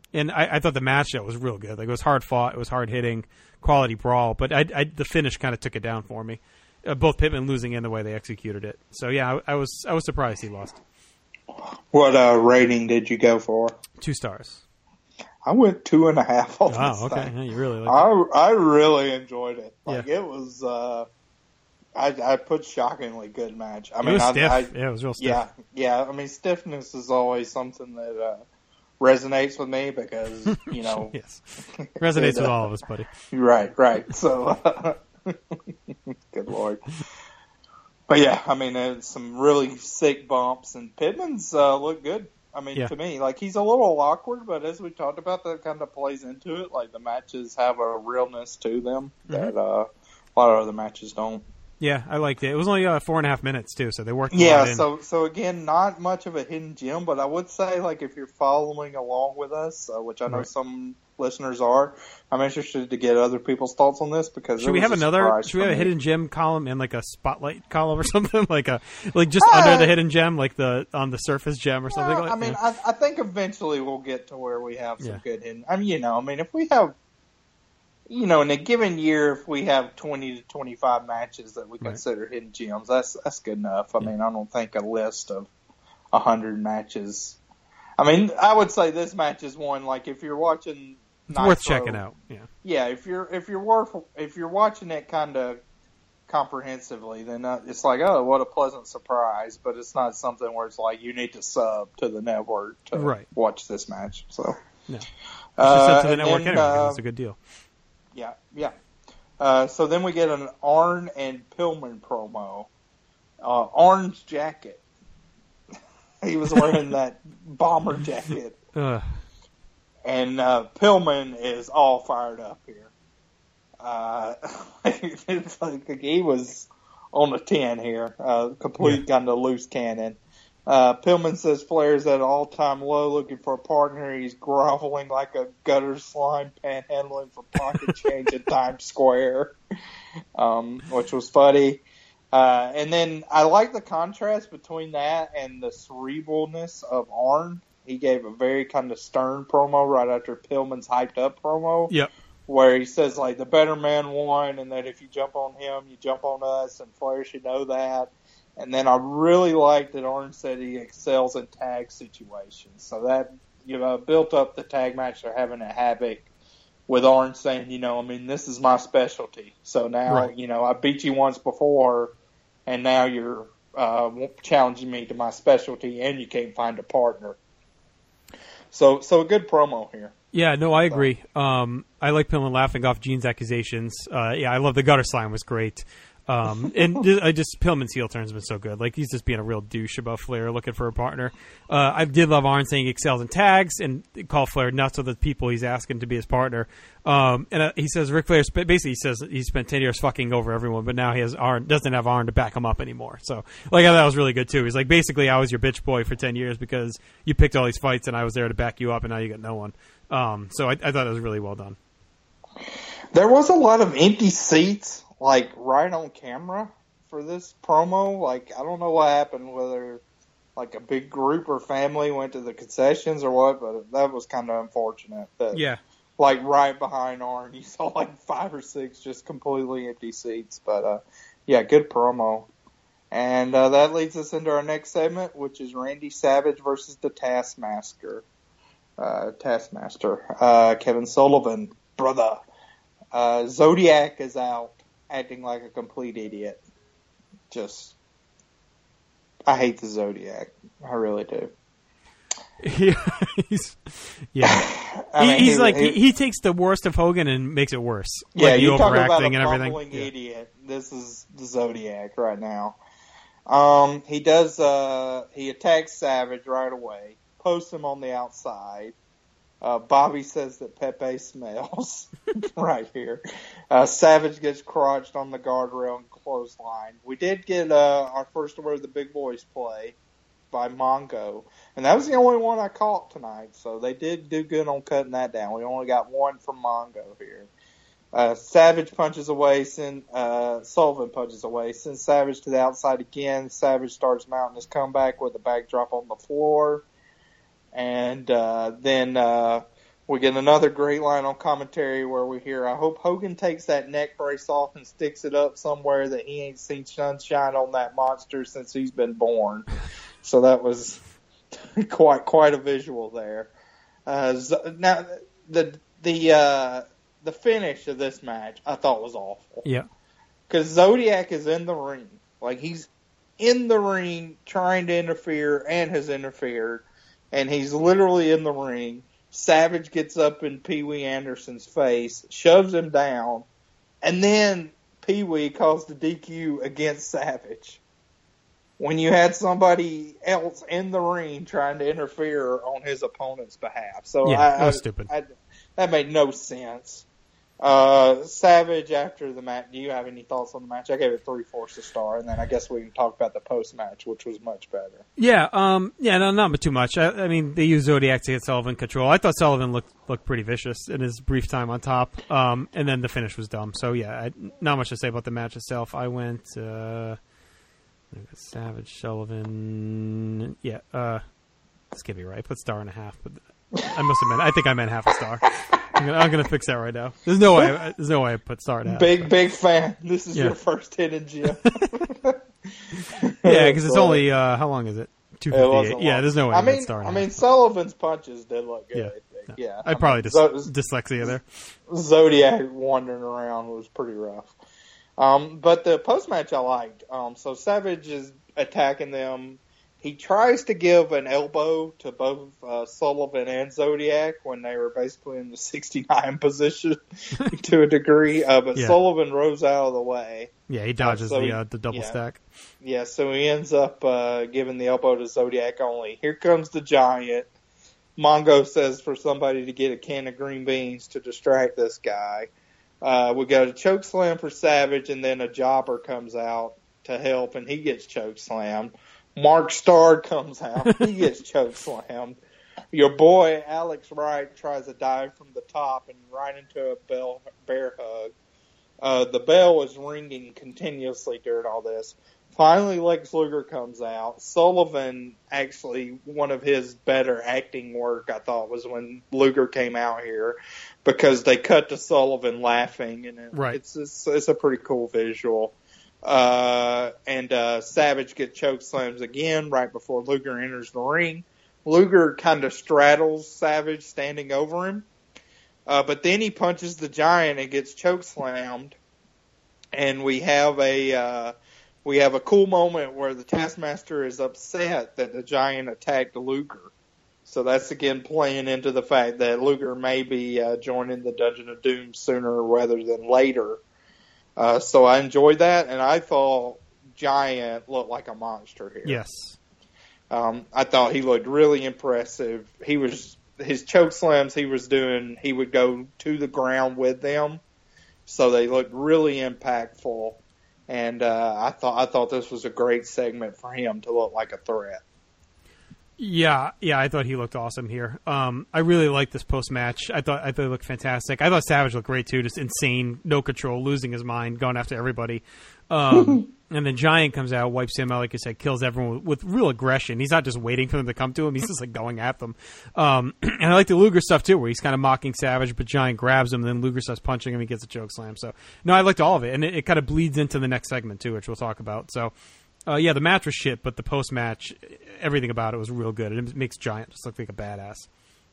And I, I thought the match though was real good. Like it was hard fought, it was hard hitting, quality brawl. But I, I, the finish kind of took it down for me. Uh, both Pittman losing and the way they executed it. So yeah, I, I was I was surprised he lost. What uh, rating did you go for? Two stars. I went two and a half on wow, this okay. thing. Yeah, you really liked I, it. I really enjoyed it. Like yeah. it was, uh, I, I put shockingly good match. I it mean, was I, stiff. I, yeah, it was real stiff. Yeah, yeah. I mean, stiffness is always something that uh, resonates with me because you know, yes, resonates it, uh, with all of us, buddy. Right, right. So, uh, good lord. But yeah, I mean, there's some really sick bumps, and Pittman's uh, looked good. I mean, yeah. to me, like he's a little awkward, but as we talked about, that kind of plays into it. Like the matches have a realness to them that mm-hmm. uh, a lot of other matches don't. Yeah, I liked it. It was only uh, four and a half minutes too, so they worked. A yeah, lot in. so so again, not much of a hidden gem, but I would say like if you're following along with us, uh, which I know right. some listeners are, I'm interested to get other people's thoughts on this because should we have another? Should we have me. a hidden gem column and like a spotlight column or something like a like just uh, under the hidden gem, like the on the surface gem or something? Well, like I mean, yeah. I, I think eventually we'll get to where we have some yeah. good hidden. I mean, you know, I mean, if we have. You know, in a given year, if we have twenty to twenty-five matches that we consider right. hidden gems, that's that's good enough. I yeah. mean, I don't think a list of one hundred matches. I mean, I would say this match is one, like, if you're watching It's Nitro, worth checking out, yeah. Yeah, if you're, if you're, worth, if you're watching it kind of comprehensively, then uh, it's like, oh, what a pleasant surprise, but it's not something where it's like, you need to sub to the network to right. watch this match, so. No. Just uh, sub to the network then, anyway, uh, it's a good deal. Yeah, yeah. Uh, so then we get an Arn and Pillman promo. Uh, Arn's jacket. He was wearing that bomber jacket. Uh. And uh, Pillman is all fired up here. Uh, it's like he was on a ten here. Uh, complete yeah. kind of loose cannon. Uh, Pillman says Flair's at an all-time low looking for a partner. He's groveling like a gutter slime panhandling for pocket change at Times Square, um, which was funny. Uh, and then I like the contrast between that and the cerebralness of Arn. He gave a very kind of stern promo right after Pillman's hyped up promo. Yep. Where he says, like, the better man won, and that if you jump on him, you jump on us, and Flair should know that. And then I really like that Arn said he excels in tag situations. So that, you know, built up the tag match they're having at Havoc with Arn saying, you know, I mean, this is my specialty. So now, right. you know, I beat you once before, and now you're uh, challenging me to my specialty, and you can't find a partner. So, so a good promo here. Yeah, no, I agree. Um, I like Pillman laughing off Gene's accusations. Uh, yeah, I love the gutter slime was great. Um, and I just Pillman's heel turn has been so good. Like he's just being a real douche about Flair looking for a partner. Uh, I did love Arn saying he excels in tags and call Flair nuts with the people he's asking to be his partner. Um, and uh, he says Ric Flair basically he says he spent ten years fucking over everyone, but now he has Arn doesn't have Arn to back him up anymore. So like I thought that was really good too. He's like basically I was your bitch boy for ten years because you picked all these fights and I was there to back you up, and now you got no one. Um, so I, I thought it was really well done. There was a lot of empty seats. Like, right on camera for this promo. Like, I don't know what happened, whether, like, a big group or family went to the concessions or what, but that was kind of unfortunate. That, yeah. Like, right behind Arn, you saw, like, five or six just completely empty seats. But, uh, yeah, good promo. And uh, that leads us into our next segment, which is Randy Savage versus the Taskmaster. Uh, Taskmaster. Uh, Kevin Sullivan, brother. Uh, Zodiac is out. Acting like a complete idiot. Just, I hate the Zodiac. I really do. he's, yeah. I mean, he's he, like, he, he takes the worst of Hogan and makes it worse. Yeah, like you talk about a and everything. bumbling yeah. idiot. This is the Zodiac right now. Um, he does, uh, he attacks Savage right away. Posts him on the outside. Uh, Bobby says that Pepe smells right here. Uh, Savage gets crotched on the guardrail and clothesline. We did get uh, our first word of the Big Boys play by Mongo, and that was the only one I caught tonight, so they did do good on cutting that down. We only got one from Mongo here. Uh, Savage punches away, send, uh, Sullivan punches away, sends Savage to the outside again. Savage starts mounting his comeback with a backdrop on the floor. And uh, then uh, we get another great line on commentary where we hear, I hope Hogan takes that neck brace off and sticks it up somewhere that he ain't seen sunshine on that monster since he's been born. So that was quite quite a visual there. Uh, now, the the uh, the finish of this match I thought was awful. Yeah. Because Zodiac is in the ring. Like, he's in the ring trying to interfere and has interfered. And he's literally in the ring. Savage gets up in Pee Wee Anderson's face, shoves him down, and then Pee Wee calls the D Q against Savage. When you had somebody else in the ring trying to interfere on his opponent's behalf. So yeah, I, that was I, stupid. I, that made no sense. Uh, Savage, after the match, do you have any thoughts on the match? I gave it three-fourths a star, and then I guess we can talk about the post-match, which was much better. Yeah, um, yeah, no, not too much. I, I mean, they used Zodiac to get Sullivan control. I thought Sullivan looked looked pretty vicious in his brief time on top, um, and then the finish was dumb. So, yeah, I, not much to say about the match itself. I went uh, Savage, Sullivan, yeah, uh, this can't be right. I put star and a half, but I must have meant, I think I meant half a star. I'm gonna, I'm gonna fix that right now. There's no way. I, there's no way I put star and a half. Big, big fan. This is yeah. your first hidden gem. Yeah, because it's only uh, how long is it? Two fifty-eight. Yeah, there's no way. I mean, star and I a mean, half. Sullivan's punches did look good. Yeah, I think. no. yeah. I, I probably mean, just Zo- dyslexia there. Zodiac wandering around was pretty rough. Um, but the post match I liked. Um, so Savage is attacking them. He tries to give an elbow to both uh, Sullivan and Zodiac when they were basically in the sixty-nine position to a degree. Uh, but yeah. Sullivan rose out of the way. Yeah, he dodges uh, so the he, uh, the double yeah. stack. Yeah, so he ends up uh, giving the elbow to Zodiac only. Here comes the Giant. Mongo says for somebody to get a can of green beans to distract this guy. Uh, we got a choke slam for Savage, and then a jobber comes out to help, and he gets choke slammed. Mark Starr comes out. He gets choke slammed. Your boy, Alex Wright, tries a dive from the top and right into a bell, bear hug. Uh, the bell is ringing continuously during all this. Finally, Lex Luger comes out. Sullivan, actually, one of his better acting work, I thought, was when Luger came out here, because they cut to Sullivan laughing, and it, right. it's, it's it's a pretty cool visual. Uh, and uh, Savage gets choke slams again right before Luger enters the ring. Luger kind of straddles Savage standing over him, uh, but then he punches the Giant and gets choke slammed. And we have a uh, we have a cool moment where the Taskmaster is upset that the Giant attacked Luger. So that's again playing into the fact that Luger may be uh, joining the Dungeon of Doom sooner rather than later. Uh, so I enjoyed that, and I thought Giant looked like a monster here. Yes. Um, I thought he looked really impressive. He was his choke slams he was doing, he would go to the ground with them, so they looked really impactful. And uh, I thought I thought this was a great segment for him to look like a threat. Yeah, yeah, I thought he looked awesome here. Um, I really liked this post match. I thought I thought he looked fantastic. I thought Savage looked great too, just insane, no control, losing his mind, going after everybody. Um, and then Giant comes out, wipes him out, like I said, kills everyone with, with real aggression. He's not just waiting for them to come to him; he's just like going at them. Um, and I like the Luger stuff too, where he's kind of mocking Savage, but Giant grabs him, and then Luger starts punching him, and he gets a choke slam. So no, I liked all of it, and it, it kind of bleeds into the next segment too, which we'll talk about. So. Uh, yeah, the match was shit, but the post-match, everything about it was real good. It makes Giant just look like a badass.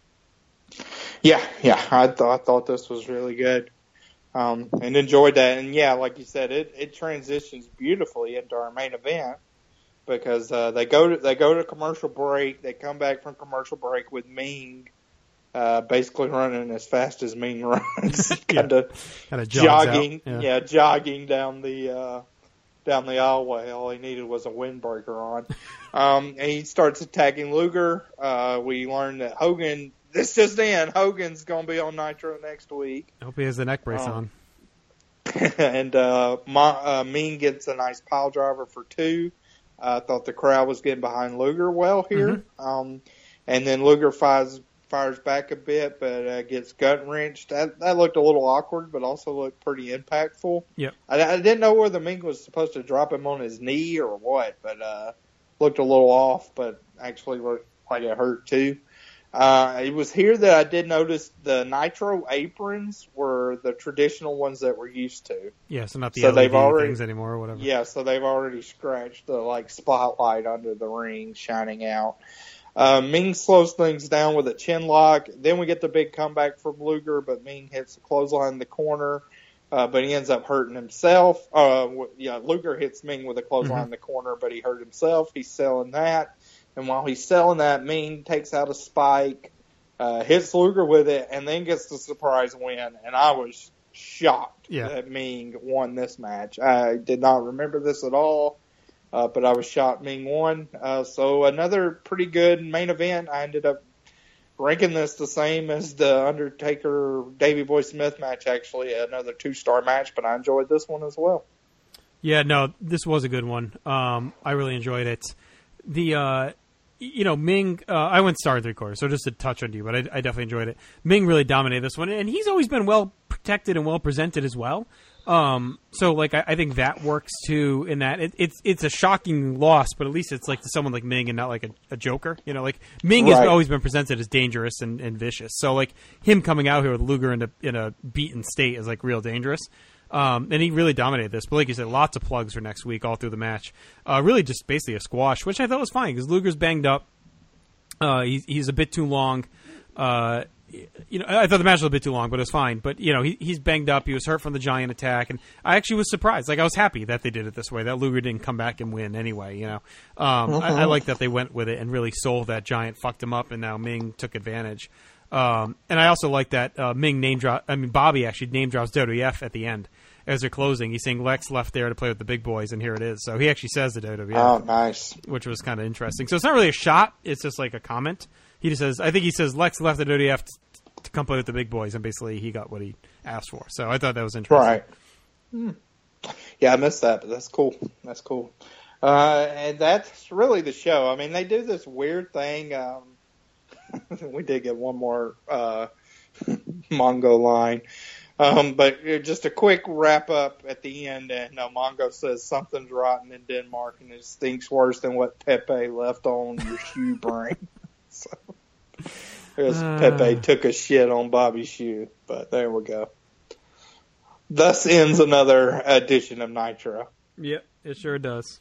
Yeah, yeah, I thought I thought this was really good, um, and enjoyed that. And yeah, like you said, it, it transitions beautifully into our main event because uh, they go to they go to commercial break. They come back from commercial break with Ming, uh, basically running as fast as Ming runs, kind of yeah. jogging, yeah. yeah, jogging down the. Uh, down the aisleway. All he needed was a windbreaker on. Um, and he starts attacking Luger. Uh, we learned that Hogan, this just in, Hogan's going to be on Nitro next week. I hope he has the neck brace um, on. and uh, Ma, uh, Ming gets a nice pile driver for two. I uh, thought the crowd was getting behind Luger well here. Mm-hmm. Um, and then Luger fires, fires back a bit, but uh, gets gut wrenched. That, that looked a little awkward, but also looked pretty impactful. Yep. I, I didn't know whether Ming was supposed to drop him on his knee or what, but uh, looked a little off, but actually looked like it hurt too. Uh, it was here that I did notice the Nitro aprons were the traditional ones that we're used to. Yeah, so not the so L E D they've already, things anymore or whatever. Yeah, so they've already scratched the like spotlight under the ring shining out. Uh, Ming slows things down with a chin lock. Then we get the big comeback from Luger, but Ming hits the clothesline in the corner. Uh, but he ends up hurting himself. Uh, yeah, Luger hits Ming with a clothesline mm-hmm. in the corner, but he hurt himself. He's selling that. And while he's selling that, Ming takes out a spike, uh, hits Luger with it, and then gets the surprise win. And I was shocked yeah. that Ming won this match. I did not remember this at all, uh, but I was shocked Ming won. Uh, so another pretty good main event. I ended up ranking this the same as the Undertaker-Davey Boy Smith match, actually, another two-star match, but I enjoyed this one as well. Yeah, no, this was a good one. Um, I really enjoyed it. The... Uh, You know, Ming, uh, I went star three quarters, so just to touch on you, but I, I definitely enjoyed it. Ming really dominated this one, and he's always been well protected and well presented as well. Um, so, like, I, I think that works, too, in that it, it's it's a shocking loss, but at least it's, like, to someone like Ming and not, like, a, a joker. You know, like, Ming right. has always been presented as dangerous and, and vicious. So, like, him coming out here with Luger in a, in a beaten state is, like, real dangerous. Um, and he really dominated this. But like you said, lots of plugs for next week all through the match. Uh, really just basically a squash, which I thought was fine because Luger's banged up. Uh, he's, he's a bit too long. Uh, you know, I thought the match was a bit too long, but it was fine. But, you know, he, he's banged up. He was hurt from the Giant attack. And I actually was surprised. Like, I was happy that they did it this way, that Luger didn't come back and win anyway, you know. Um, uh-huh. I, I like that they went with it and really sold that Giant, fucked him up, and now Ming took advantage. Um, and I also like that uh, Ming name drop. I mean, Bobby actually name drops W W F at the end as they're closing. He's saying Lex left there to play with the big boys, and here it is. So he actually says the W W F. Oh, nice. Which was kind of interesting. So it's not really a shot. It's just like a comment. He just says, I think he says Lex left the W W F t- to come play with the big boys, and basically he got what he asked for. So I thought that was interesting. Right. Hmm. Yeah, I missed that, but that's cool. That's cool. Uh, and that's really the show. I mean, they do this weird thing. Um, we did get one more uh, Mongo line. Um, but just a quick wrap up at the end, and uh, Mongo says something's rotten in Denmark, and it stinks worse than what Pepe left on your shoe brain. So, because uh. Pepe took a shit on Bobby's shoe, but there we go. Thus ends another edition of Nitro. Yep, it sure does.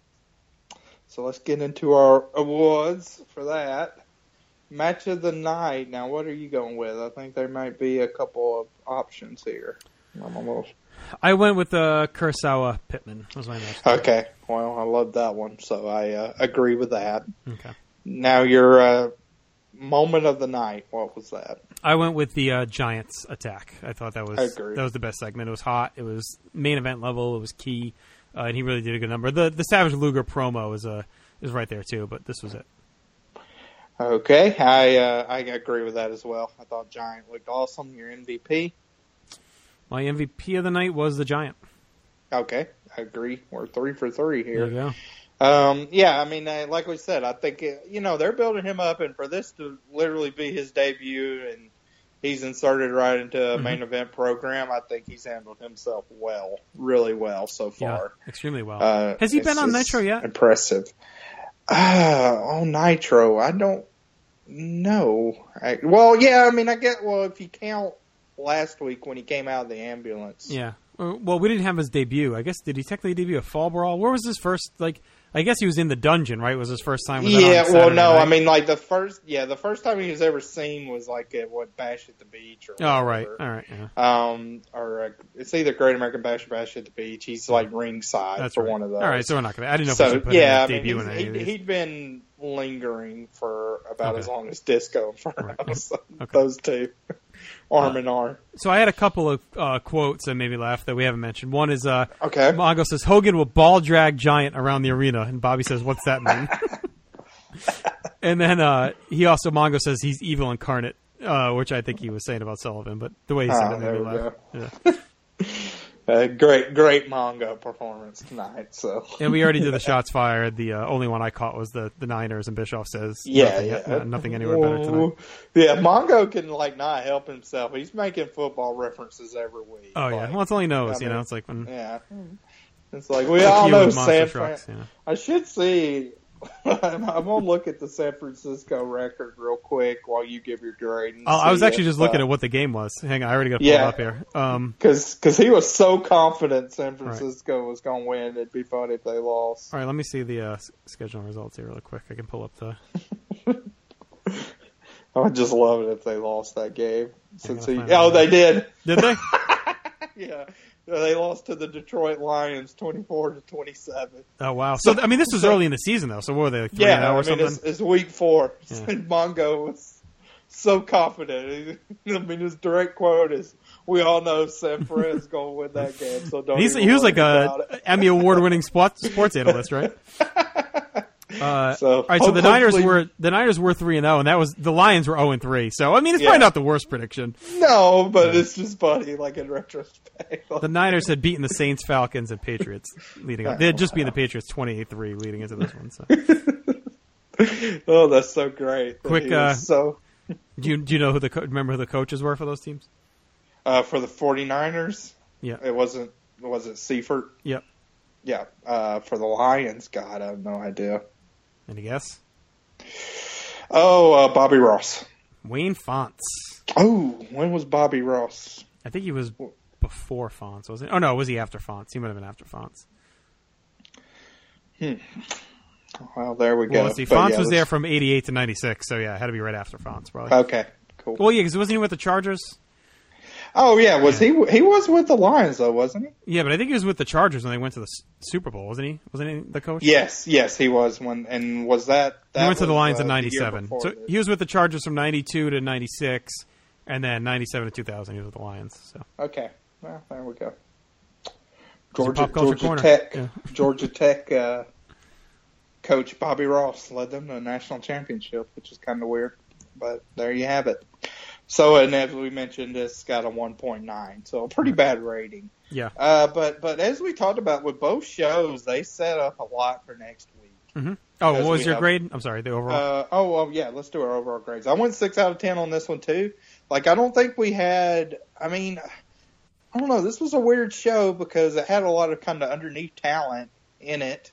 So let's get into our awards for that. Match of the night. Now, what are you going with? I think there might be a couple of options here. I'm almost... I went with uh, Kurosawa Pittman. Was my match. Okay. Well, I love that one, so I uh, agree with that. Okay. Now, your uh, moment of the night. What was that? I went with the uh, Giants attack. I thought that was that was the best segment. It was hot. It was main event level. It was key, uh, and he really did a good number. The the Savage Luger promo is uh, is right there too, but this was it. Okay, I uh, I agree with that as well. I thought Giant looked awesome. Your M V P? My M V P of the night was the Giant. Okay, I agree. We're three for three here. There you go. Um, yeah, I mean, uh, like we said, I think, uh, you know, they're building him up, and for this to literally be his debut and he's inserted right into a mm-hmm. main event program, I think he's handled himself well, really well so far. Yeah, extremely well. Uh, Has he been on Nitro yet? Impressive. Uh, on Nitro, I don't know. I, well, yeah, I mean, I get, well, if you count last week when he came out of the ambulance. Yeah. Well, we didn't have his debut. I guess, did he technically debut at Fall Brawl? Where was his first, like, I guess he was in the dungeon, right? Was his first time with Yeah, on well, no, night? I mean, like, the first, yeah, the first time he was ever seen was, like, at, what, Bash at the Beach or whatever. Oh, right, all right, yeah. Um, or, uh, it's either Great American Bash or Bash at the Beach. He's, like, ringside That's for right. one of those. All right, so we're not going to, I didn't know so, if we should put yeah, his I mean, debut in any of these. He'd been lingering for about okay. as long as Disco in front right. of us. So okay. Those two. Arm uh, in arm. So I had a couple of uh, quotes that made me laugh that we haven't mentioned. One is, uh, okay. Mongo says, Hogan will ball drag Giant around the arena. And Bobby says, what's that mean? And then uh, he also, Mongo says he's evil incarnate, uh, which I think he was saying about Sullivan. But the way he said oh, it made me laugh. Yeah. Uh, great, great Mongo performance tonight. So, and we already did the shots fired. The uh, only one I caught was the, the Niners, and Bischoff says, "Yeah, nothing, yeah. Uh, nothing anywhere better tonight." Yeah, Mongo can like not help himself. He's making football references every week. Oh like, yeah, well, it's all he knows. I mean, you know, it's like when yeah, it's like we all know San Fran. Trucks, you know? I should see I'm, I'm gonna look at the San Francisco record real quick while you give your grade. Oh, I was actually just looking uh, at what the game was. Hang on, I already got to pull yeah, it up here. Um, because because he was so confident San Francisco right. was gonna win. It'd be funny if they lost. All right, let me see the uh, scheduling results here really quick. I can pull up the. I would just love it if they lost that game. Since he, oh, they did. Did they? Yeah. They lost to the Detroit Lions, twenty-four to twenty-seven. Oh wow! So I mean, this was so, early in the season, though. So what were they? Like three yeah, and oh or I mean, something? it's, it's week four. Yeah. Mongo was so confident. I mean, his direct quote is, "We all know San Fran's going to win that game, so don't." He's, he was like a Emmy award-winning sports sports analyst, right? Uh, so, all right, so the Niners were the Niners were three and zero, and that was the Lions were zero and three. So I mean, it's yeah. probably not the worst prediction. No, but yeah. it's just funny, like in retrospect. The Niners had beaten the Saints, Falcons, and Patriots leading up. They had just beaten the Patriots twenty-eight three leading into this one. So. Oh, that's so great! Quick, uh, so do you do you know who the co- remember who the coaches were for those teams? Uh, for the 49ers, yeah, it wasn't was it Seifert? Yep. Yeah. Uh, for the Lions, God, I have no idea. Any guess? Oh, uh, Bobby Ross. Wayne Fontes. Oh, when was Bobby Ross? I think he was before Fontes, wasn't he? Oh, no, was he after Fontes? He might have been after Fontes. Hmm. Well, there we go. Well, let's see. Fontes yeah, was there from eighty-eight to ninety-six, so yeah, it had to be right after Fontes, probably. Okay, cool. Well, yeah, because wasn't he with the Chargers? Oh, yeah. Was yeah. he? He was with the Lions, though, wasn't he? Yeah, but I think he was with the Chargers when they went to the Super Bowl, wasn't he? Wasn't he the coach? Yes, yes, he was. When and was that? that he went to was, the Lions uh, in ninety-seven. So this. he was with the Chargers from ninety-two to ninety-six, and then ninety-seven to two thousand, he was with the Lions. So okay, well, there we go. Georgia, Georgia corner. Tech, yeah. Georgia Tech uh, coach Bobby Ross led them to a national championship, which is kind of weird, but there you have it. So, and as we mentioned, this got a one point nine, so a pretty bad rating. Yeah. Uh, but but as we talked about with both shows, they set up a lot for next week. Mm-hmm. Oh, what was your have, grade? I'm sorry, the overall. Uh, oh, well, yeah, let's do our overall grades. I went six out of ten on this one too. Like, I don't think we had. I mean, I don't know. This was a weird show because it had a lot of kind of underneath talent in it,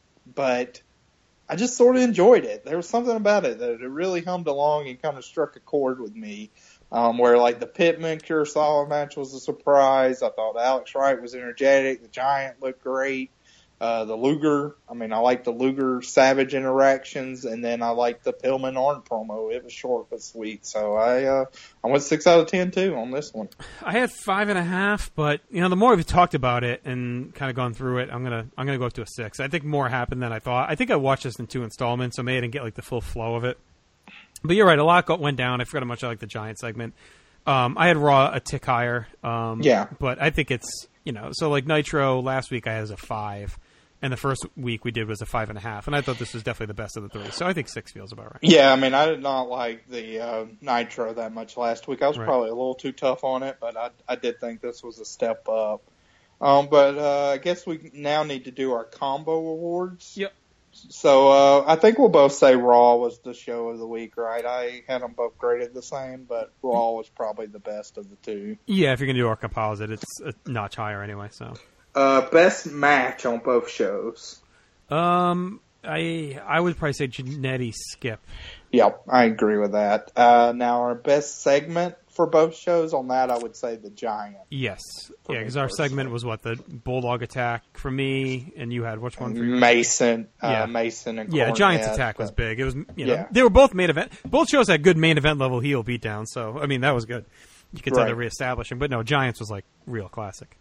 but I just sort of enjoyed it. There was something about it that it really hummed along and kind of struck a chord with me. Um, where like the Pittman Kurosawa match was a surprise. I thought Alex Wright was energetic. The Giant looked great. Uh, the Luger, I mean, I like the Luger Savage interactions, and then I like the Pillman Arn promo. It was short but sweet, so I uh, I went six out of ten too on this one. I had five and a half, but you know, the more we've talked about it and kind of gone through it, I'm gonna I'm gonna go up to a six. I think more happened than I thought. I think I watched this in two installments, so maybe I didn't get like the full flow of it. But you're right, a lot got, went down. I forgot how much I like the Giant segment. Um, I had Raw a tick higher. Um, yeah, but I think it's you know, so like Nitro last week I had as a five. And the first week we did was a five and a half, and I thought this was definitely the best of the three. So I think six feels about right. Yeah, I mean, I did not like the uh, Nitro that much last week. I was right. probably a little too tough on it, but I, I did think this was a step up. Um, but uh, I guess we now need to do our combo awards. Yep. So uh, I think we'll both say Raw was the show of the week, right? I had them both graded the same, but Raw was probably the best of the two. Yeah, if you're going to do our composite, it's a notch higher anyway, so... Uh, best match on both shows. Um, I I would probably say Jannetty Skip. Yep, I agree with that. Uh, now our best segment for both shows on that, I would say the Giant. Yes, yeah, because our segment was what the Bulldog attack for me, and you had which one for you? Mason, yeah, uh, Mason and yeah, Cornette, Giant's attack but, was big. It was you know yeah. they were both main event. Both shows had good main event level heel beatdowns, so I mean that was good. You could tell right. they're reestablishing, but no, Giants was like real classic.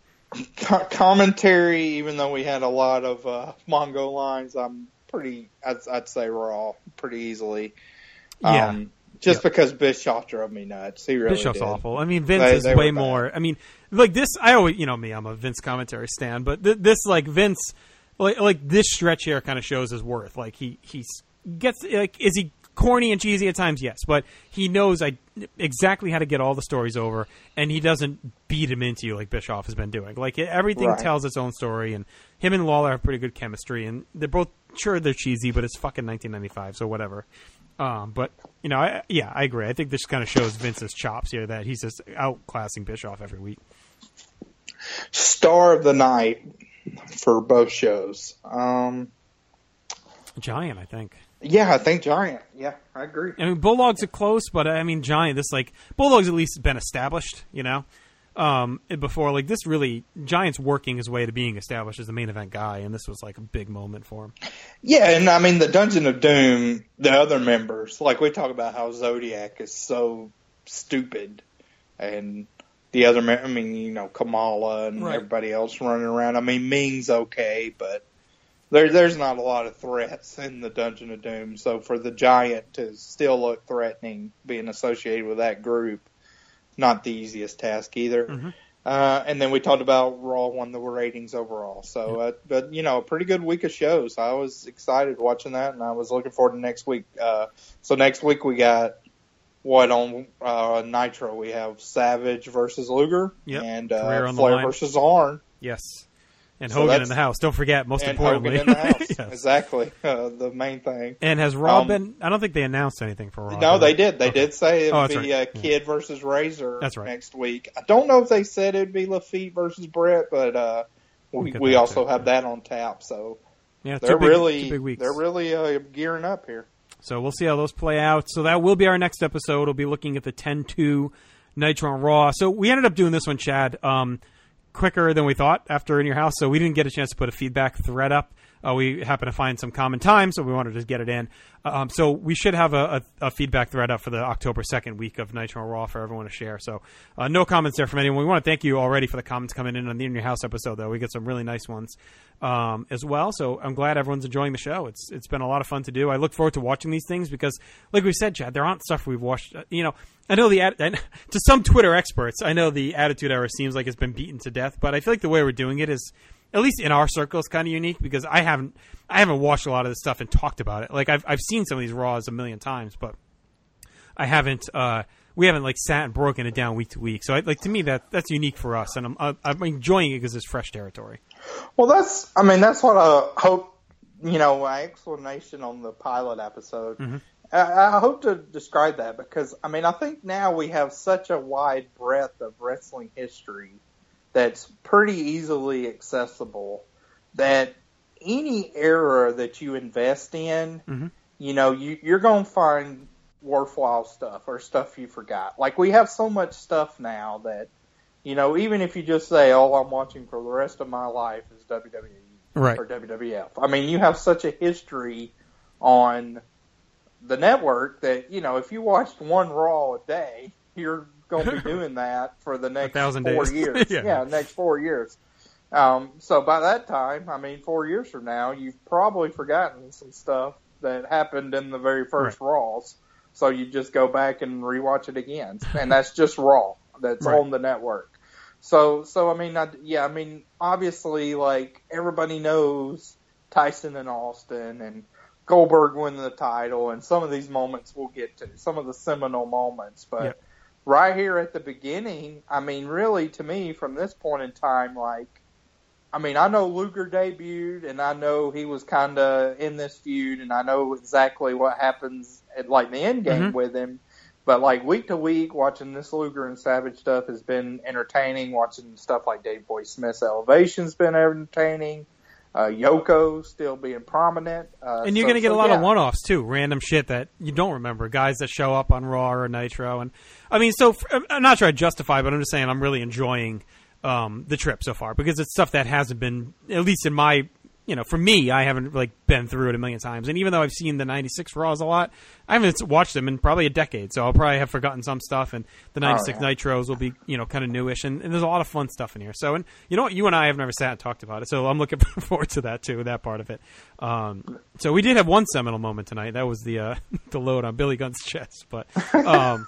Commentary, even though we had a lot of uh, Mongo lines, I'm pretty, I'd, I'd say Raw pretty easily. Yeah. Um, just yep. because Bischoff drove me nuts. He really Bischoff's did. awful. I mean, Vince they, is they way more. I mean, like this, I always, you know me, I'm a Vince commentary stan, but th- this, like, Vince, like, like this stretch here kind of shows his worth. Like, he, he gets, like, is he corny and cheesy at times? Yes, but he knows I exactly how to get all the stories over, and he doesn't beat him into you like Bischoff has been doing. Like everything right. tells its own story, and him and Lawler have pretty good chemistry, and they're both sure they're cheesy, but it's fucking nineteen ninety-five, so whatever. Um, but you know, I, yeah, I agree. I think this kind of shows Vince's chops here that he's just outclassing Bischoff every week. Star of the night for both shows. Um, Giant, I think. Yeah, I think Giant. Yeah, I agree. I mean, Bulldogs are close, but I mean, Giant, this, like, Bulldogs at least been established, you know? Um, before, like, this really, Giant's working his way to being established as the main event guy, and this was, like, a big moment for him. Yeah, and I mean, the Dungeon of Doom, the other members, like, we talk about how Zodiac is so stupid, and the other, I mean, you know, Kamala and right. everybody else running around. I mean, Ming's okay, but there, there's not a lot of threats in the Dungeon of Doom, so for the Giant to still look threatening, being associated with that group, not the easiest task either. Mm-hmm. Uh, and then we talked about Raw won the ratings overall. So, uh, but, you know, a pretty good week of shows. I was excited watching that, and I was looking forward to next week. Uh, so next week we got, what, on uh, Nitro, we have Savage versus Luger yep. and uh, Flair versus Arn. Yes. And Hogan so in the house. Don't forget, most and importantly. Hogan in the house. Yes. Exactly. Uh, the main thing. And has Raw um, been... I don't think they announced anything for Raw. No, they did. They okay. did say it would oh, be right. uh, Kid yeah. versus Razor that's right. next week. I don't know if they said it would be Lafitte versus Brett, but uh, we, we also too. have that on tap. So yeah, they're big, really they're really uh, gearing up here. So we'll see how those play out. So that will be our next episode. We'll be looking at the ten two Nitro on Raw. So we ended up doing this one, Chad. Um, quicker than we thought after In Your House, so we didn't get a chance to put a feedback thread up. Uh, we happened to find some common time, so we wanted to get it in. Um, so we should have a, a, a feedback thread up for the October second week of Nitro Raw for everyone to share. So uh, no comments there from anyone. We want to thank you already for the comments coming in on the In Your House episode, though. We get some really nice ones um, as well. So I'm glad everyone's enjoying the show. It's It's been a lot of fun to do. I look forward to watching these things because, like we said, Chad, there aren't stuff we've watched. Uh, you know, I know the to some Twitter experts, I know the Attitude Era seems like it's been beaten to death, but I feel like the way we're doing it is, at least in our circle, is kind of unique because I haven't I haven't watched a lot of this stuff and talked about it. Like I've I've seen some of these Raws a million times, but I haven't. Uh, we haven't like sat and broken it down week to week. So I, like to me that that's unique for us, and I'm uh, I'm enjoying it because it's fresh territory. Well, that's I mean that's what I hope. You know, my explanation on the pilot episode. Mm-hmm. I, I hope to describe that because I mean I think now we have such a wide breadth of wrestling history that's pretty easily accessible that any era that you invest in, mm-hmm. you know, you, you're going to find worthwhile stuff or stuff you forgot. Like we have so much stuff now that, you know, even if you just say, all I'm watching for the rest of my life is W W E right. or W W F. I mean, you have such a history on the network that, you know, if you watched one Raw a day, you're going to be doing that for the next four days. years. yeah. yeah, next four years. Um, so by that time, I mean, four years from now, you've probably forgotten some stuff that happened in the very first right. Raws. So you just go back and rewatch it again. And that's just Raw. That's right. on the network. So, so I mean, I, yeah, I mean, obviously, like, everybody knows Tyson and Austin and Goldberg winning the title, and some of these moments we'll get to, some of the seminal moments. But yep. right here at the beginning, I mean, really, to me, from this point in time, like, I mean, I know Luger debuted, and I know he was kind of in this feud, and I know exactly what happens at, like, the end game mm-hmm. with him. But, like, week to week, watching this Luger and Savage stuff has been entertaining. Watching stuff like Dave Boy Smith's Elevation's been entertaining. Uh, Yoko still being prominent. Uh, and you're so, going to get so, a lot yeah. of one-offs, too. Random shit that you don't remember. Guys that show up on Raw or Nitro. And I mean, so I'm not trying to justify, but I'm just saying I'm really enjoying um, the trip so far. Because it's stuff that hasn't been, at least in my, you know, for me, I haven't like been through it a million times. And even though I've seen the ninety-six Raws a lot, I haven't watched them in probably a decade. So I'll probably have forgotten some stuff. And the ninety-six oh, yeah. Nitros will be, you know, kind of newish. And, and there's a lot of fun stuff in here. So, and you know what? You and I have never sat and talked about it. So I'm looking forward to that, too, that part of it. Um, so we did have one seminal moment tonight. That was the uh, the load on Billy Gunn's chest. But um,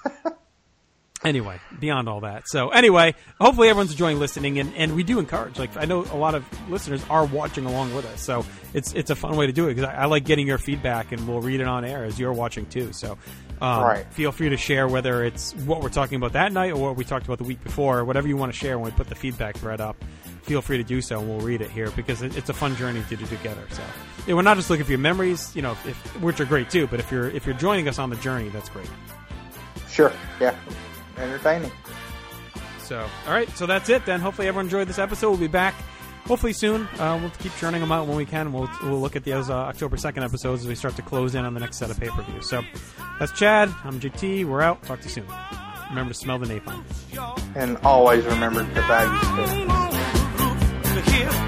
anyway, beyond all that. So anyway, hopefully everyone's enjoying listening. And, and we do encourage. Like, I know a lot of listeners are watching along with us. So it's it's a fun way to do it because I, I like getting your feedback, and we'll read it on air as you're watching, too. So um, right. feel free to share whether it's what we're talking about that night or what we talked about the week before, or whatever you want to share when we put the feedback thread up. Feel free to do so, and we'll read it here because it, it's a fun journey to do together. So yeah, we're not just looking for your memories, you know, if, which are great, too, but if you're if you're joining us on the journey, that's great. Sure, yeah. Entertaining. So, all right, so that's it then. Hopefully everyone enjoyed this episode. We'll be back hopefully soon. Uh, we'll keep churning them out when we can. We'll we'll look at those uh, October second episodes as we start to close in on the next set of pay-per-views. So that's Chad. I'm J T. We're out. Talk to you soon. Remember to smell the napalm. And always remember the value.